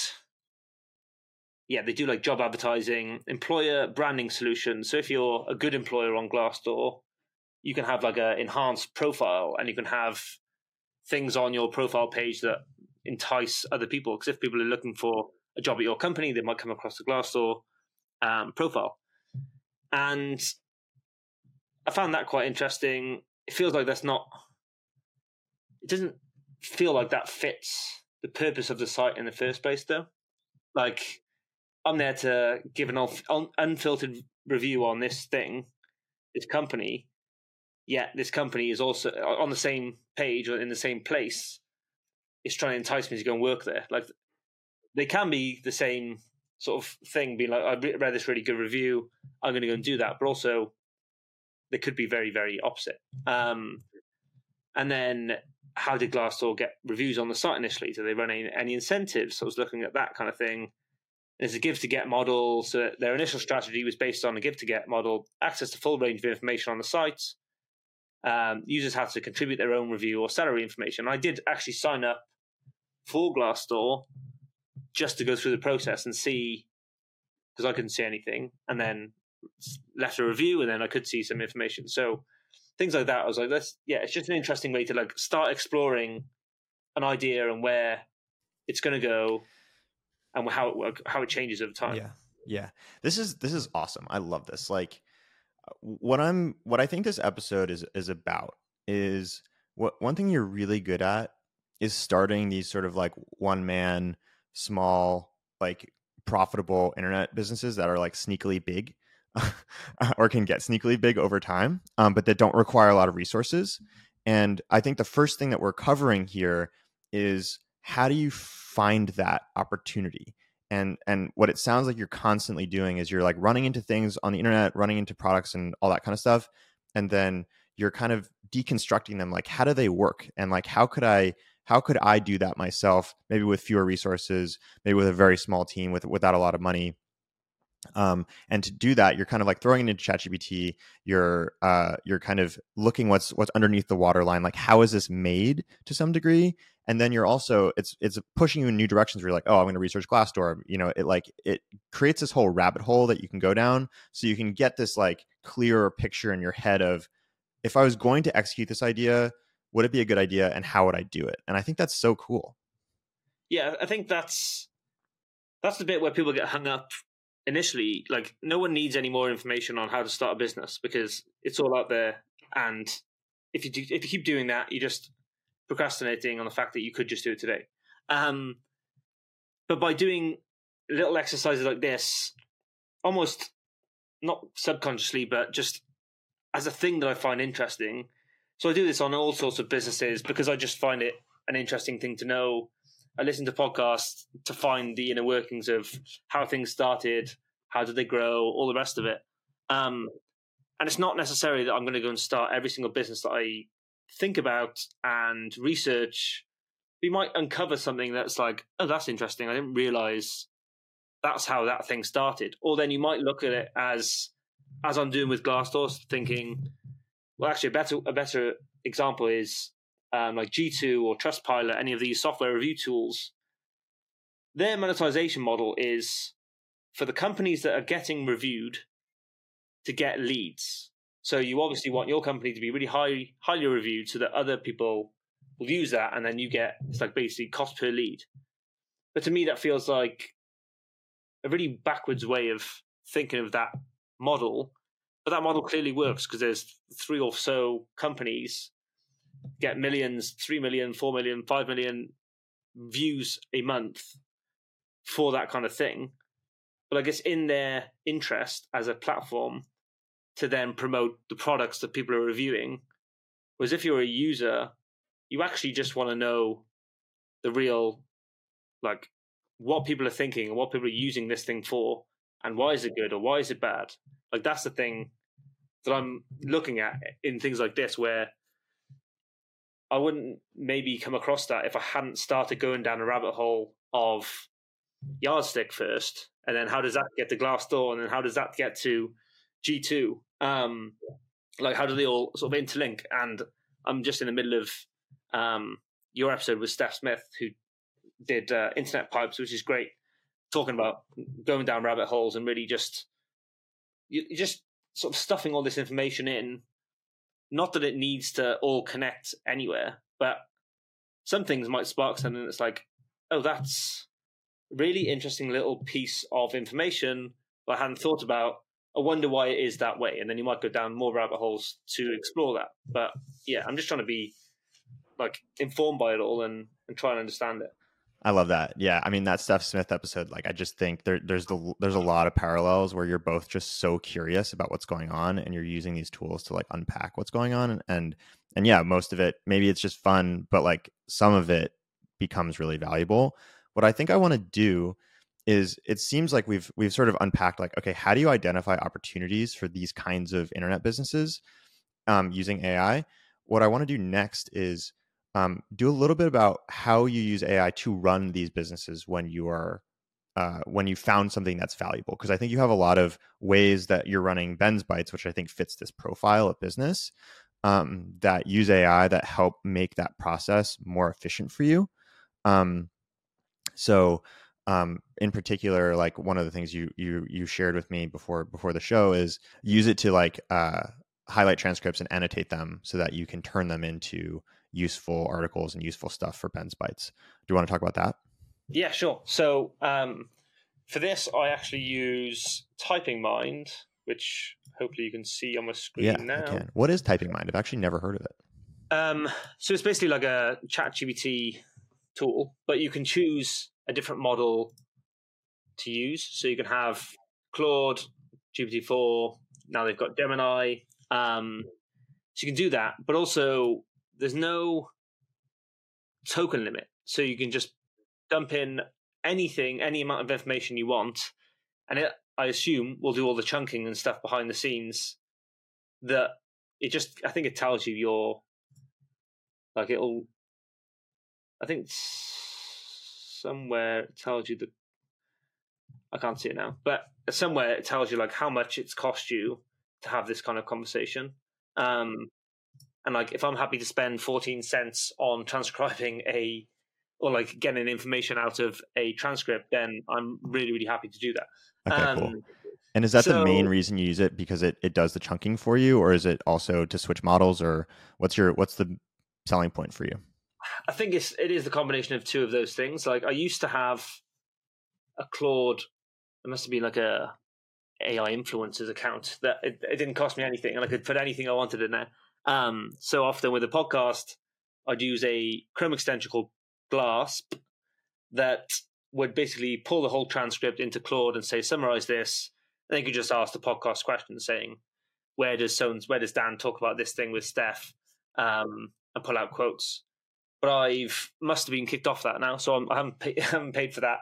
yeah, they do like job advertising, employer branding solutions. So if you're a good employer on Glassdoor, you can have like an enhanced profile, and you can have things on your profile page that entice other people. Because if people are looking for a job at your company, they might come across the Glassdoor profile. And I found that quite interesting. It feels like it doesn't feel like that fits the purpose of the site in the first place, though. Like, I'm there to give an unfiltered review on this company, yet this company is also on the same page or in the same place. It's trying to entice me to go and work there. Like, they can be the same sort of thing, being like, I read this really good review, I'm going to go and do that. But also, they could be very, very opposite. And then, how did Glassdoor get reviews on the site initially? Do they run any incentives? So I was looking at that kind of thing. There's a give to get model. So their initial strategy was based on a give to get model, access to full range of information on the site. Users had to contribute their own review or salary information. I did actually sign up for Glassdoor just to go through the process and see, because I couldn't see anything, and then left a review, and then I could see some information. So things like that, I was like, it's just an interesting way to like start exploring an idea and where it's going to go and how it changes over time. Yeah. This is awesome. I love this. Like, what I think this episode is about is one thing you're really good at is starting these sort of like one man, small, like profitable internet businesses that are like sneakily big or can get sneakily big over time, but that don't require a lot of resources. And I think the first thing that we're covering here is, how do you find that opportunity? And what it sounds like you're constantly doing is you're like running into things on the internet, running into products and all that kind of stuff. And then you're kind of deconstructing them. Like, how do they work? And like, how could I do that myself? Maybe with fewer resources, maybe with a very small team without a lot of money. And to do that, you're kind of like throwing it into ChatGPT. You're kind of looking what's underneath the waterline. Like, how is this made to some degree? And then you're also, it's pushing you in new directions where you're like, oh, I'm going to research Glassdoor. You know, it creates this whole rabbit hole that you can go down, so you can get this like clearer picture in your head of, if I was going to execute this idea, would it be a good idea, and how would I do it? And I think that's so cool. Yeah, I think that's the bit where people get hung up initially. Like, no one needs any more information on how to start a business because it's all out there. And if you keep doing that, you're just procrastinating on the fact that you could just do it today. But by doing little exercises like this, almost not subconsciously, but just as a thing that I find interesting. So I do this on all sorts of businesses because I just find it an interesting thing to know. I listen to podcasts to find the inner workings of how things started, how did they grow, all the rest of it. And it's not necessarily that I'm going to go and start every single business that I think about and research. We might uncover something that's like, oh, that's interesting. I didn't realize that's how that thing started. Or then you might look at it as I'm doing with Glassdoor, thinking, well, actually, a better example is like G2 or Trustpilot, any of these software review tools. Their monetization model is for the companies that are getting reviewed to get leads. So you obviously want your company to be really highly reviewed so that other people will use that, and then you get, it's like basically cost per lead. But to me, that feels like a really backwards way of thinking of that model. But that model clearly works because there's 3 or so companies get millions, 3 million, 4 million, 5 million views a month for that kind of thing. but I guess in their interest as a platform to then promote the products that people are reviewing. Whereas if you're a user, you actually just want to know the real, like, what people are thinking and what people are using this thing for, and why is it good or why is it bad. Like, that's the thing that I'm looking at in things like this, where I wouldn't maybe come across that if I hadn't started going down a rabbit hole of Yardstick first, and then how does that get to Glassdoor, and then how does that get to G2? Like, how do they all sort of interlink? And I'm just in the middle of your episode with Steph Smith, who did Internet Pipes, which is great, talking about going down rabbit holes and really just you're just sort of stuffing all this information in. Not that it needs to all connect anywhere, but some things might spark something that's like, oh, that's a really interesting little piece of information that I hadn't thought about. I wonder why it is that way. And then you might go down more rabbit holes to explore that. But yeah, I'm just trying to be like informed by it all and try and understand it. I love that. Yeah, I mean that Steph Smith episode. Like, I just think there's a lot of parallels where you're both just so curious about what's going on, and you're using these tools to like unpack what's going on. And yeah, most of it, maybe it's just fun, but like some of it becomes really valuable. What I think I want to do is, it seems like we've sort of unpacked like, okay, how do you identify opportunities for these kinds of internet businesses using AI? What I want to do next is do a little bit about how you use AI to run these businesses when you are when you found something that's valuable. Because I think you have a lot of ways that you're running Ben's Bites, which I think fits this profile of business, that use AI that help make that process more efficient for you. So in particular, like one of the things you shared with me before the show is use it to like highlight transcripts and annotate them so that you can turn them into useful articles and useful stuff for Ben's Bites. Do you want to talk about that? Yeah, sure. So for this, I actually use Typing Mind, which hopefully you can see on my screen now. I can. What is Typing Mind? I've actually never heard of it. So it's basically like a ChatGPT tool, but you can choose a different model to use. So you can have Claude, GPT-4. Now they've got Gemini. So you can do that, but also there's no token limit. So you can just dump in anything, any amount of information you want, and it, I assume, will do all the chunking and stuff behind the scenes. That it just, I think it tells you your, like it'll, I think somewhere it tells you I can't see it now, but somewhere it tells you like how much it's cost you to have this kind of conversation. And like, if I'm happy to spend 14 cents on transcribing or like getting information out of a transcript, then I'm really, really happy to do that. Okay, cool. And is that the main reason you use it, because it does the chunking for you, or is it also to switch models, or what's the selling point for you? I think it is the combination of two of those things. Like, I used to have a Claude, it must have been like a AI influencers account that it didn't cost me anything, and I could put anything I wanted in there. So often with a podcast, I'd use a Chrome extension called Glasp that would basically pull the whole transcript into Claude and say, summarize this. And then you could just ask the podcast question saying, where does Dan talk about this thing with Steph? And pull out quotes. But I've must have been kicked off that now, so I haven't paid for that.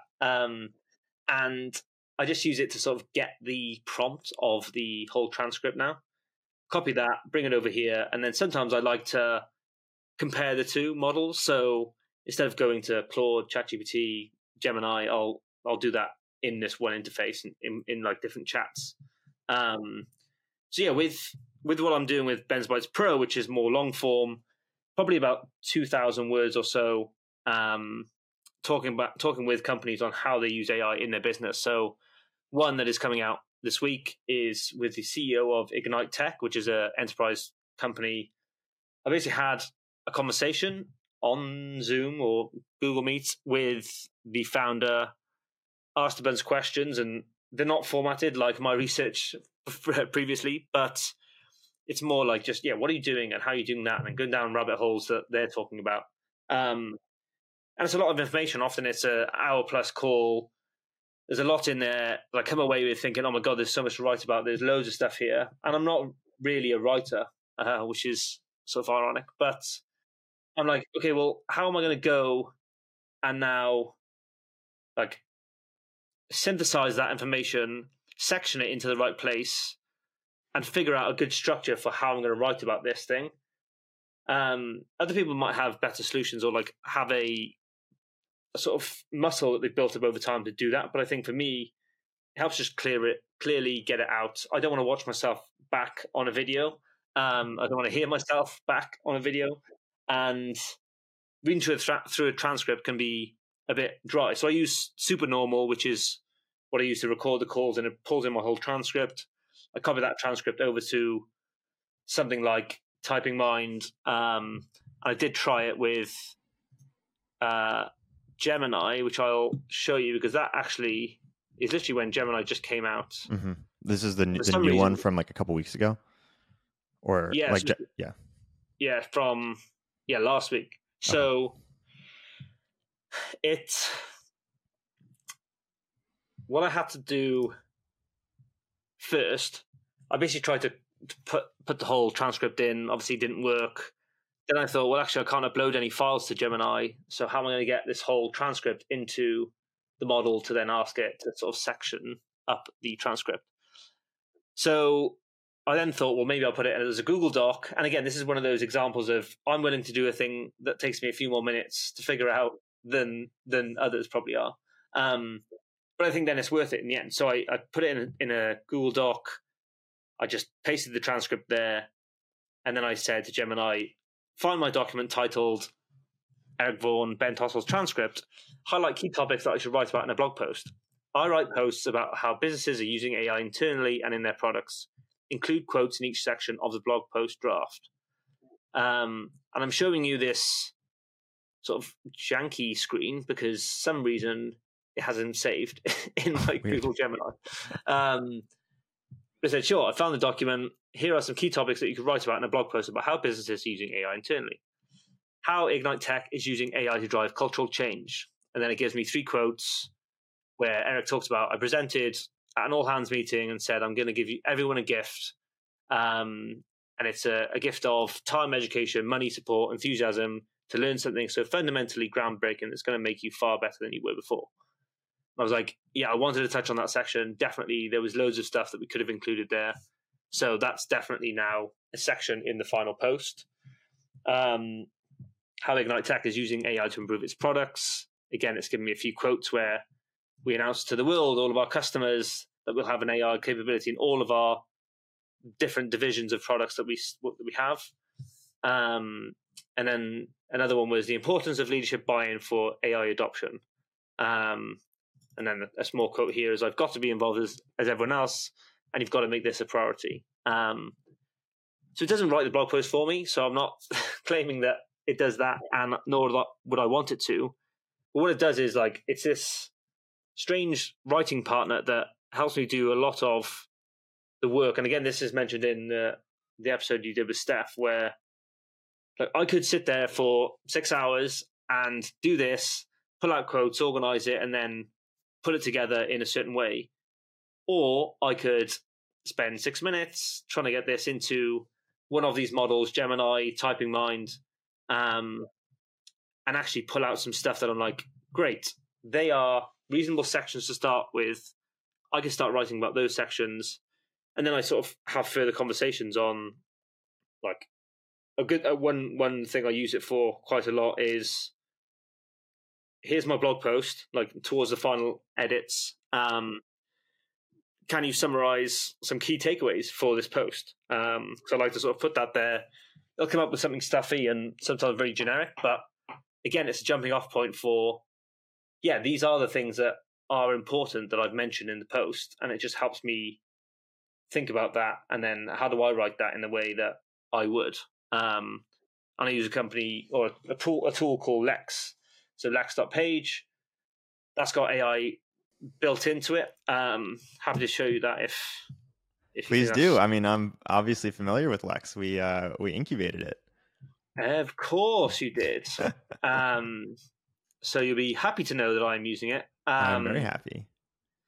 And I just use it to sort of get the prompt of the whole transcript now. Copy that, bring it over here, and then sometimes I like to compare the two models. So instead of going to Claude, ChatGPT, Gemini, I'll do that in this one interface in like different chats. So yeah, with what I'm doing with Ben's Bites Pro, which is more long form, probably about 2,000 words or so, talking with companies on how they use AI in their business. So one that is coming out this week is with the CEO of Ignite Tech, which is an enterprise company. I basically had a conversation on Zoom or Google Meet with the founder, asked a bunch of questions, and they're not formatted like my research previously, but it's more like just, what are you doing and how are you doing that, and going down rabbit holes that they're talking about. And it's a lot of information. Often it's an hour plus call there's a lot in there that I come away with thinking, oh my God, there's so much to write about. There's loads of stuff here. And I'm not really a writer, which is sort of ironic. But I'm like, okay, well, how am I going to go and now like synthesize that information, section it into the right place, and figure out a good structure for how I'm going to write about this thing. Other people might have better solutions or like have a sort of muscle that they've built up over time to do that. But I think for me, it helps just clearly get it out. I don't want to watch myself back on a video. I don't want to hear myself back on a video. And reading through a transcript can be a bit dry. So I use Supernormal, which is what I use to record the calls, and it pulls in my whole transcript. I copy that transcript over to something like Typing Mind. I did try it with Gemini, which I'll show you because that actually is literally when Gemini just came out. Mm-hmm. This is the new one from like a couple weeks ago, or from last week. So it's what I had to do first. I basically tried to put the whole transcript in. Obviously, it didn't work. Then I thought, well, actually, I can't upload any files to Gemini. So how am I going to get this whole transcript into the model to then ask it to sort of section up the transcript? So I then thought, well, maybe I'll put it as a Google Doc. And again, this is one of those examples of I'm willing to do a thing that takes me a few more minutes to figure out than others probably are. But I think then it's worth it in the end. So I put it in a Google Doc. I just pasted the transcript there. And then I said to Gemini, find my document titled Eric Vaughan, Ben Tossel's transcript, highlight key topics that I should write about in a blog post. I write posts about how businesses are using AI internally and in their products. Include quotes in each section of the blog post draft. And I'm showing you this sort of janky screen because some reason it hasn't saved in my Google Gemini. I said, sure, I found the document. Here are some key topics that you could write about in a blog post about how businesses are using AI internally. How Ignite Tech is using AI to drive cultural change. And then it gives me 3 quotes where Eric talks about, I presented at an all-hands meeting and said, I'm going to give everyone a gift. And it's a gift of time, education, money, support, enthusiasm to learn something so fundamentally groundbreaking that's going to make you far better than you were before. I was like, yeah, I wanted to touch on that section. Definitely, there was loads of stuff that we could have included there. So that's definitely now a section in the final post. How Ignite Tech is using AI to improve its products. Again, it's given me a few quotes where we announced to the world, all of our customers, that we'll have an AI capability in all of our different divisions of products that we have. And then another one was the importance of leadership buy-in for AI adoption. And then a small quote here is, I've got to be involved as everyone else, and you've got to make this a priority. So it doesn't write the blog post for me, so I'm not claiming that it does that, and nor would I want it to. But what it does is, like, it's this strange writing partner that helps me do a lot of the work. And again, this is mentioned in the episode you did with Steph, where like I could sit there for 6 hours and do this, pull out quotes, organize it, and then put it together in a certain way. Or I could spend 6 minutes trying to get this into one of these models, Gemini, Typing Mind, and actually pull out some stuff that I'm like, great, they are reasonable sections to start with. I can start writing about those sections. And then I sort of have further conversations on, like, a good one thing I use it for quite a lot is, here's my blog post, like towards the final edits. Can you summarize some key takeaways for this post? So I like to sort of put that there. They'll come up with something stuffy and sometimes very generic, but again, it's a jumping off point for, yeah, these are the things that are important that I've mentioned in the post, and it just helps me think about that, and then how do I write that in the way that I would. And I use a company or a tool called Lex. So Lex.page, that's got AI built into it. Happy to show you that if please do. I mean, I'm obviously familiar with Lex. We incubated it. Of course you did. So you'll be happy to know that I'm using it. I'm very happy.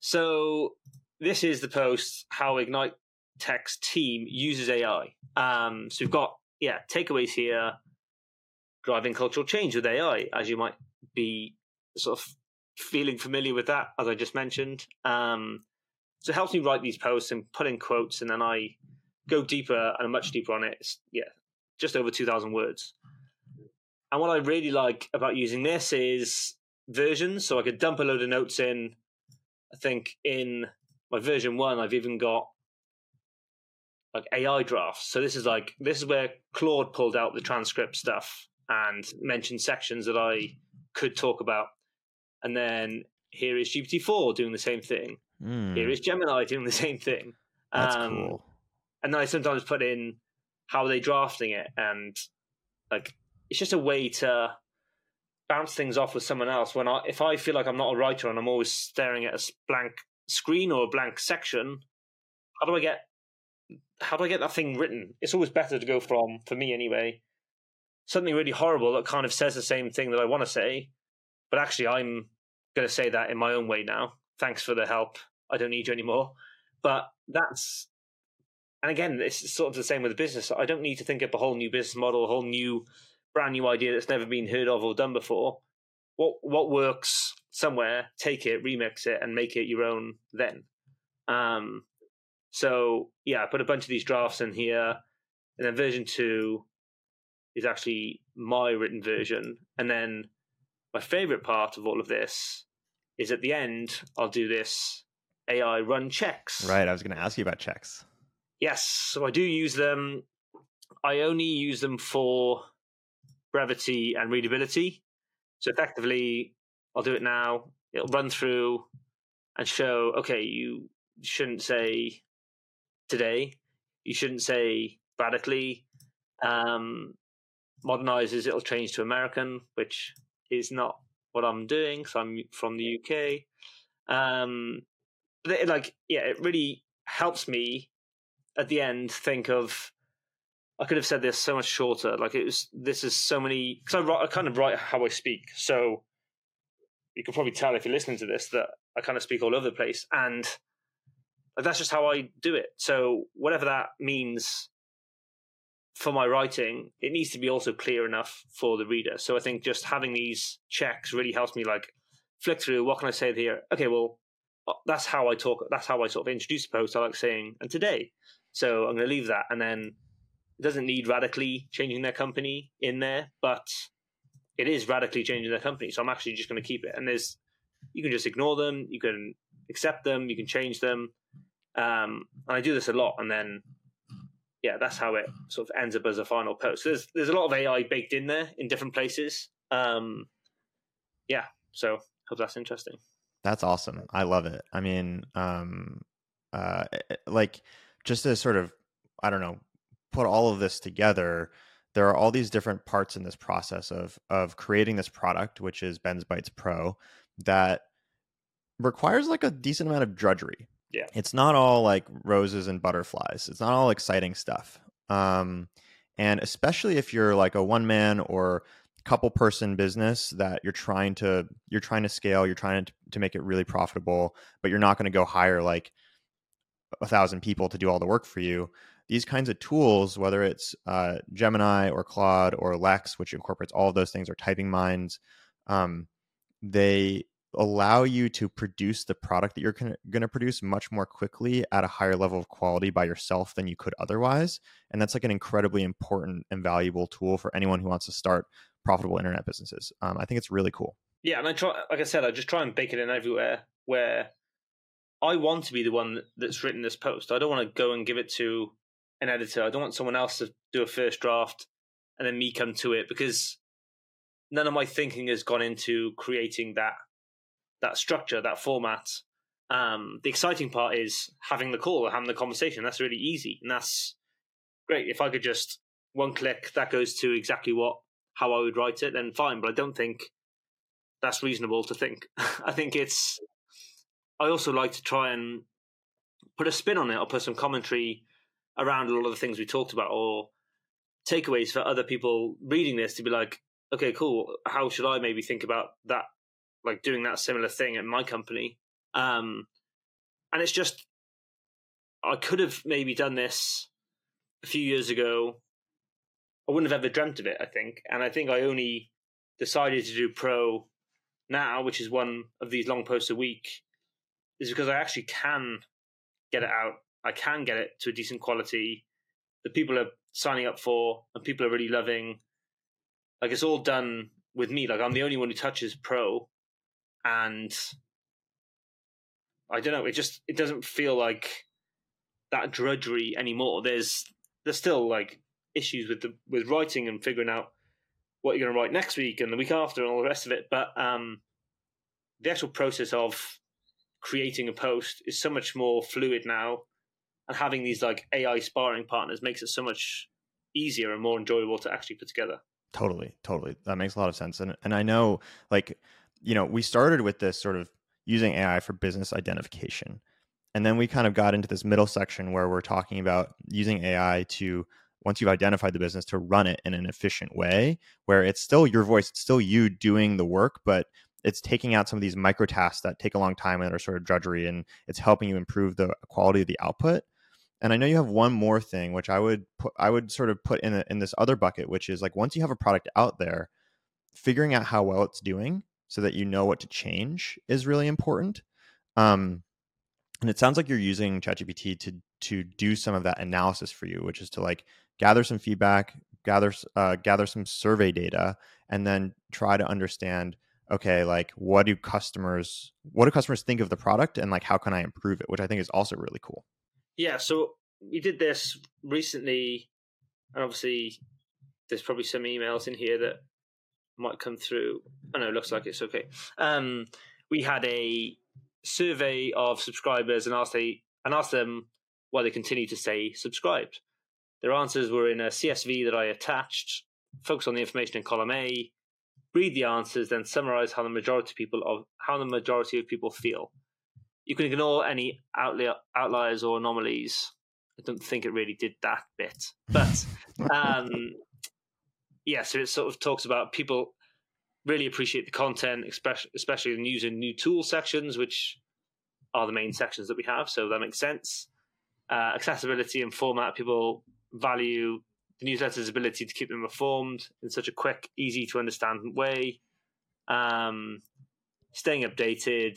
So this is the post, how Ignite Tech's team uses AI. So we've got, takeaways here, driving cultural change with AI, as you might be sort of feeling familiar with that, as I just mentioned. So it helps me write these posts and put in quotes, and then I go deeper and much deeper on it. It's, just over 2,000 words. And what I really like about using this is versions. So I could dump a load of notes in. I think in my version 1, I've even got like AI drafts. So this is where Claude pulled out the transcript stuff and mentioned sections that I could talk about. And then here is GPT-4 doing the same thing. Here is Gemini doing the same thing. That's cool. And then I sometimes put in how are they drafting it, and like it's just a way to bounce things off with someone else. If I feel like I'm not a writer and I'm always staring at a blank screen or a blank section, how do I get that thing written? It's always better to go from, for me anyway, something really horrible that kind of says the same thing that I want to say, but actually I'm going to say that in my own way now. Thanks for the help. I don't need you anymore. But and again, it's sort of the same with the business. I don't need to think up a whole new business model, a whole new, brand new idea that's never been heard of or done before. What works somewhere, take it, remix it, and make it your own then. So I put a bunch of these drafts in here, and then version 2 is actually my written version. And then my favorite part of all of this is at the end, I'll do this AI run checks. Right. I was going to ask you about checks. Yes. So I do use them. I only use them for brevity and readability. So effectively, I'll do it now. It'll run through and show, okay, you shouldn't say today. You shouldn't say radically. Modernizes, it'll change to American, which is not what I'm doing because I'm from the UK. But it really helps me at the end think of, I could have said this so much shorter. This is so many, because I kind of write how I speak. So you can probably tell if you're listening to this that I kind of speak all over the place. And that's just how I do it. So whatever that means for my writing, it needs to be also clear enough for the reader. So I think just having these checks really helps me flick through, what can I say here? Okay, well, that's how I talk. That's how I sort of introduce the post. I like saying, and today. So I'm going to leave that. And then it doesn't need radically changing their company in there, but it is radically changing their company. So I'm actually just going to keep it. And you can just ignore them. You can accept them. You can change them. And I do this a lot. And then, that's how it sort of ends up as a final post. So there's a lot of AI baked in there in different places. So hope that's interesting. That's awesome. I love it. I mean, just to sort of, I don't know, put all of this together, there are all these different parts in this process of creating this product, which is Ben's Bytes Pro, that requires a decent amount of drudgery. Yeah. It's not all like roses and butterflies. It's not all exciting stuff. And especially if you're like a one man or couple person business that you're trying to scale, you're trying to make it really profitable, but you're not going to go hire 1,000 people to do all the work for you. These kinds of tools, whether it's Gemini or Claude or Lex, which incorporates all of those things, or Typing Minds, they allow you to produce the product that you're going to produce much more quickly at a higher level of quality by yourself than you could otherwise. And that's an incredibly important and valuable tool for anyone who wants to start profitable internet businesses. I think it's really cool. Yeah, and I just try and bake it in everywhere where I want to be the one that's written this post. I don't want to go and give it to an editor. I don't want someone else to do a first draft and then me come to it, because none of my thinking has gone into creating that structure, that format. The exciting part is having the call, having the conversation. That's really easy, and that's great. If I could just one click, that goes to exactly how I would write it, then fine. But I don't think that's reasonable to think. I think I also like to try and put a spin on it, or put some commentary around a lot of the things we talked about, or takeaways for other people reading this to be like, okay, cool. How should I maybe think about that? Doing that similar thing at my company. And it's just, I could have maybe done this a few years ago. I wouldn't have ever dreamt of it, I think. And I think I only decided to do Pro now, which is one of these long posts a week, is because I actually can get it out. I can get it to a decent quality that people are signing up for and people are really loving. Like, it's all done with me. Like, I'm the only one who touches Pro. And I don't know, it doesn't feel like that drudgery anymore. There's still like issues with writing and figuring out what you're going to write next week and the week after and all the rest of it. But the actual process of creating a post is so much more fluid now, and having these like AI sparring partners makes it so much easier and more enjoyable to actually put together. Totally. That makes a lot of sense. And I know, like, we started with this sort of using AI for business identification. And then we kind of got into this middle section where we're talking about using AI to, once you've identified the business, to run it in an efficient way where it's still your voice, it's still you doing the work, but it's taking out some of these micro tasks that take a long time and are sort of drudgery, and it's helping you improve the quality of the output. And I know you have one more thing, which I would sort of put in this other bucket, which is like, once you have a product out there, figuring out how well it's doing so that you know what to change is really important. And it sounds like you're using ChatGPT to do some of that analysis for you, which is to like gather some feedback, gather some survey data, and then try to understand, okay, like what do customers think of the product, and like how can I improve it, which I think is also really cool. Yeah, so we did this recently, and obviously there's probably some emails in here that might come through. Oh no, it looks like it's okay. We had a survey of subscribers and asked them why they continue to stay subscribed. Their answers were in a CSV that I attached, focus on the information in column A, read the answers, then summarize how the majority of people feel. You can ignore any outliers or anomalies. I don't think it really did that bit. But so it sort of talks about people really appreciate the content, especially in using new tool sections, which are the main sections that we have. So that makes sense. Accessibility and format. People value the newsletter's ability to keep them informed in such a quick, easy to understand way. Staying updated.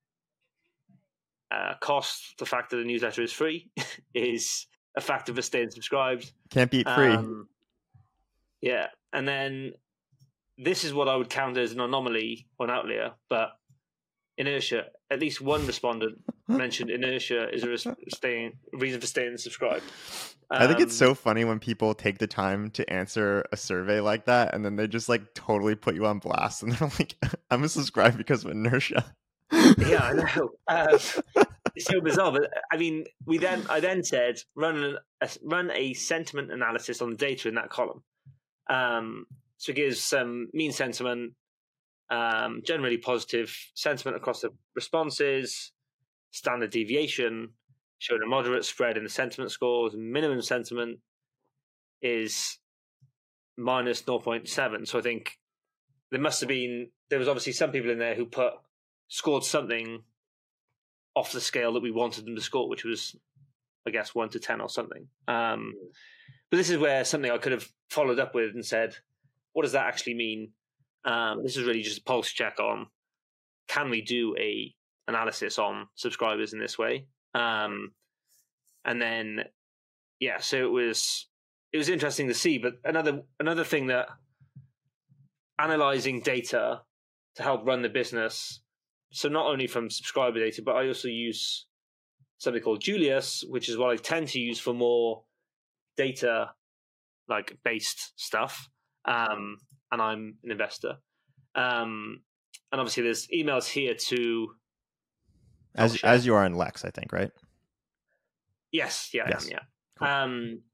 Cost, the fact that the newsletter is free is a factor for staying subscribed. Can't beat free. Yeah. And then this is what I would count as an anomaly or an outlier, but inertia. At least one respondent mentioned inertia is a reason for staying subscribed. I think it's so funny when people take the time to answer a survey like that, and then they just like totally put you on blast, and they're like, I'm a subscribe because of inertia. Yeah, I know. It's so bizarre, but I mean, I then said run a sentiment analysis on the data in that column. So it gives some mean sentiment, generally positive sentiment across the responses, standard deviation, showing a moderate spread in the sentiment scores. Minimum sentiment is minus 0.7. So I think there was obviously some people in there who scored something off the scale that we wanted them to score, which was, I guess, 1 to 10 or something. But this is where something I could have followed up with and said, what does that actually mean? This is really just a pulse check on, can we do a analysis on subscribers in this way? And then, so it was interesting to see. But another thing, that analyzing data to help run the business, so not only from subscriber data, but I also use something called Julius, which is what I tend to use for more data like based stuff. And I'm an investor. And obviously there's emails here to as you are in Lex, I think, right? Yes, yeah, yes. I am, yeah. Cool.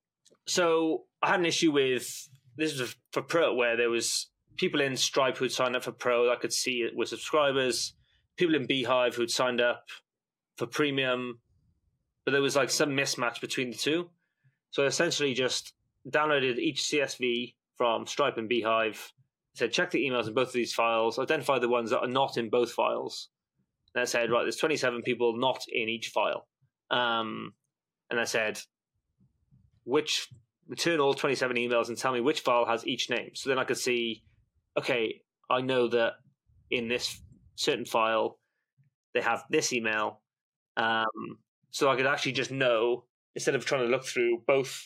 So I had an issue with this was for Pro, where there was people in Stripe who'd signed up for Pro. I could see it with subscribers. People in Beehive who'd signed up for Premium, but there was like some mismatch between the two. So I essentially just downloaded each CSV from Stripe and Beehive, said check the emails in both of these files, identify the ones that are not in both files, And I said, right, there's 27 people not in each file. And I said, return all 27 emails and tell me which file has each name. So then I could see, okay, I know that in this certain file, they have this email. So I could actually just know, instead of trying to look through both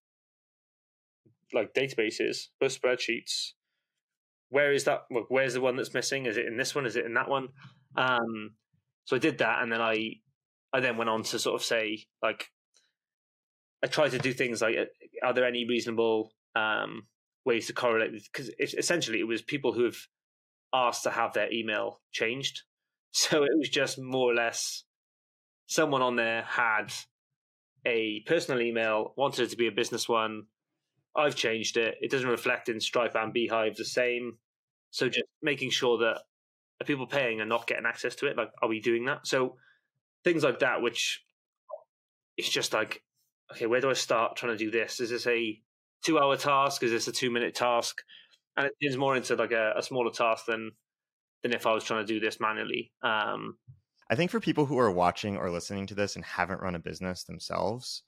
like databases, both spreadsheets, where's the one that's missing? Is it in this one? Is it in that one? So I did that, and then I then went on to sort of say, like, I tried to do things like, are there any reasonable ways to correlate? Because essentially it was people who have asked to have their email changed. So it was just more or less someone on there had a personal email, wanted it to be a business one. I've changed it. It doesn't reflect in Stripe and Beehive the same. So just making sure that are people paying and not getting access to it? Like, are we doing that? So things like that, which it's just like, okay, where do I start trying to do this? Is this a 2-hour task? Is this a 2-minute task? And it turns more into like a smaller task than if I was trying to do this manually. I think for people who are watching or listening to this and haven't run a business themselves,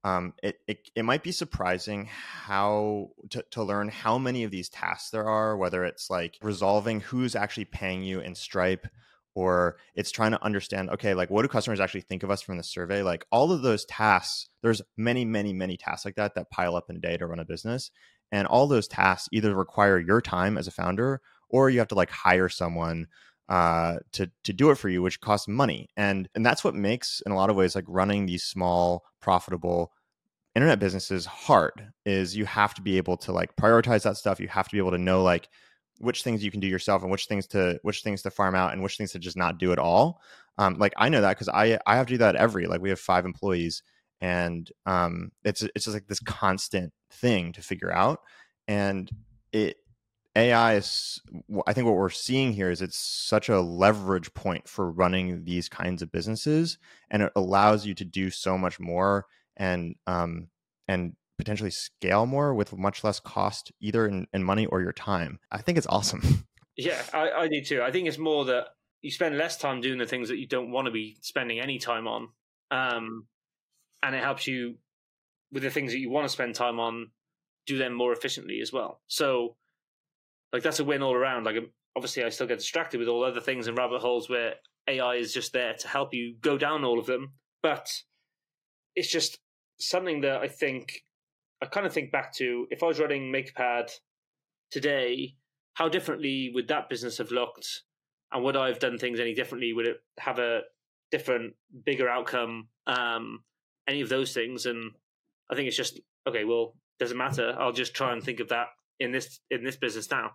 it might be surprising how to learn how many of these tasks there are, whether it's like resolving who's actually paying you in Stripe, or it's trying to understand, okay, like what do customers actually think of us from the survey? Like all of those tasks, there's many, many, many tasks like that pile up in a day to run a business. And all those tasks either require your time as a founder, or you have to like hire someone to do it for you, which costs money. And that's what makes, in a lot of ways, like running these small, profitable internet businesses hard, is you have to be able to like prioritize that stuff. You have to be able to know like which things you can do yourself and which things to farm out and which things to just not do at all. Like I know that because I have to do that like we have 5 employees, and it's just like this constant thing to figure out. And AI is, I think what we're seeing here is it's such a leverage point for running these kinds of businesses, and it allows you to do so much more and potentially scale more with much less cost, either in money or your time. I think it's awesome. Yeah, I do too. I think it's more that you spend less time doing the things that you don't want to be spending any time on, and it helps you with the things that you want to spend time on, do them more efficiently as well. So like that's a win all around. Like obviously I still get distracted with all other things and rabbit holes where AI is just there to help you go down all of them. But it's just something that I kind of think back to, if I was running MakerPad today, how differently would that business have looked? And would I have done things any differently? Would it have a different, bigger outcome? Any of those things. And I think it's just, okay, well, doesn't matter. I'll just try and think of that in this business now.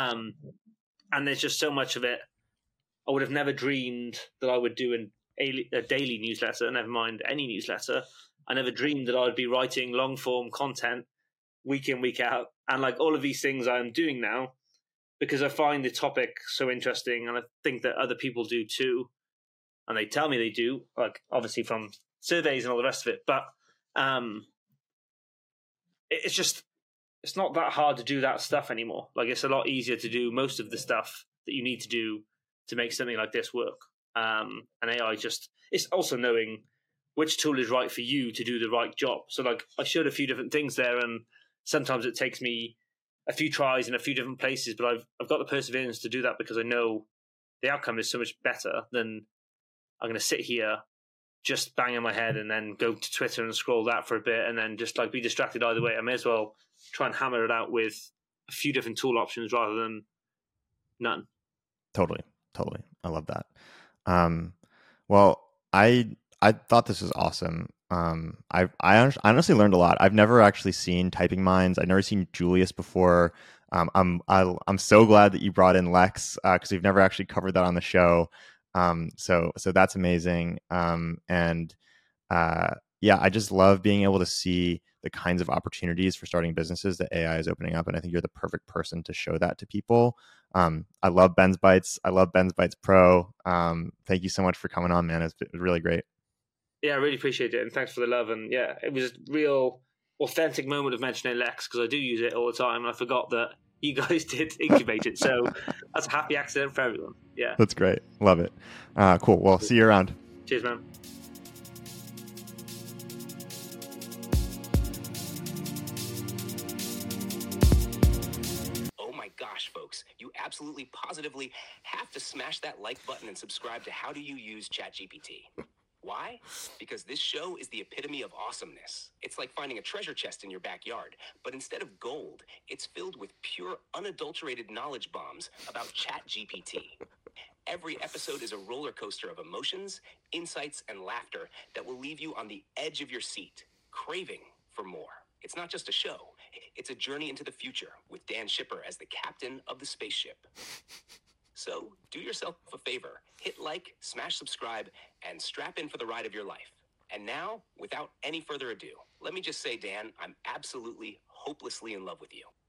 And there's just so much of it. I would have never dreamed that I would do a daily newsletter, never mind any newsletter. I never dreamed that I would be writing long form content week in, week out. And like all of these things I'm doing now, because I find the topic so interesting, and I think that other people do too. And they tell me they do, like obviously from surveys and all the rest of it. But it's not that hard to do that stuff anymore. Like it's a lot easier to do most of the stuff that you need to do to make something like this work. And AI it's also knowing which tool is right for you to do the right job. So like I showed a few different things there, and sometimes it takes me a few tries in a few different places, but I've got the perseverance to do that because I know the outcome is so much better than I'm going to sit here just banging my head and then go to Twitter and scroll that for a bit and then just like be distracted either way. I may as well try and hammer it out with a few different tool options rather than none. Totally. I love that. Well, I thought this was awesome. I honestly learned a lot. I've never actually seen Typing Minds. I've never seen Julius before. I'm so glad that you brought in Lex because we've never actually covered that on the show. So that's amazing. Yeah, I just love being able to see the kinds of opportunities for starting businesses that AI is opening up. And I think you're the perfect person to show that to people. I love Ben's Bites. I love Ben's Bites Pro. Thank you so much for coming on, man. It was really great. Yeah, I really appreciate it. And thanks for the love. And yeah, it was a real authentic moment of mentioning Lex because I do use it all the time. And I forgot that you guys did incubate it. So that's a happy accident for everyone. Yeah. That's great. Love it. Cool. Well, see you around. Cheers, man. Oh my gosh, folks, you absolutely positively have to smash that like button and subscribe to How Do You Use ChatGPT. Why? Because this show is the epitome of awesomeness. It's like finding a treasure chest in your backyard, but instead of gold, it's filled with pure, unadulterated knowledge bombs about ChatGPT. Every episode is a roller coaster of emotions, insights, and laughter that will leave you on the edge of your seat, craving for more. It's not just a show, it's a journey into the future with Dan Shipper as the captain of the spaceship. So do yourself a favor, hit like, smash subscribe, and strap in for the ride of your life. And now, without any further ado, let me just say, Dan, I'm absolutely, hopelessly in love with you.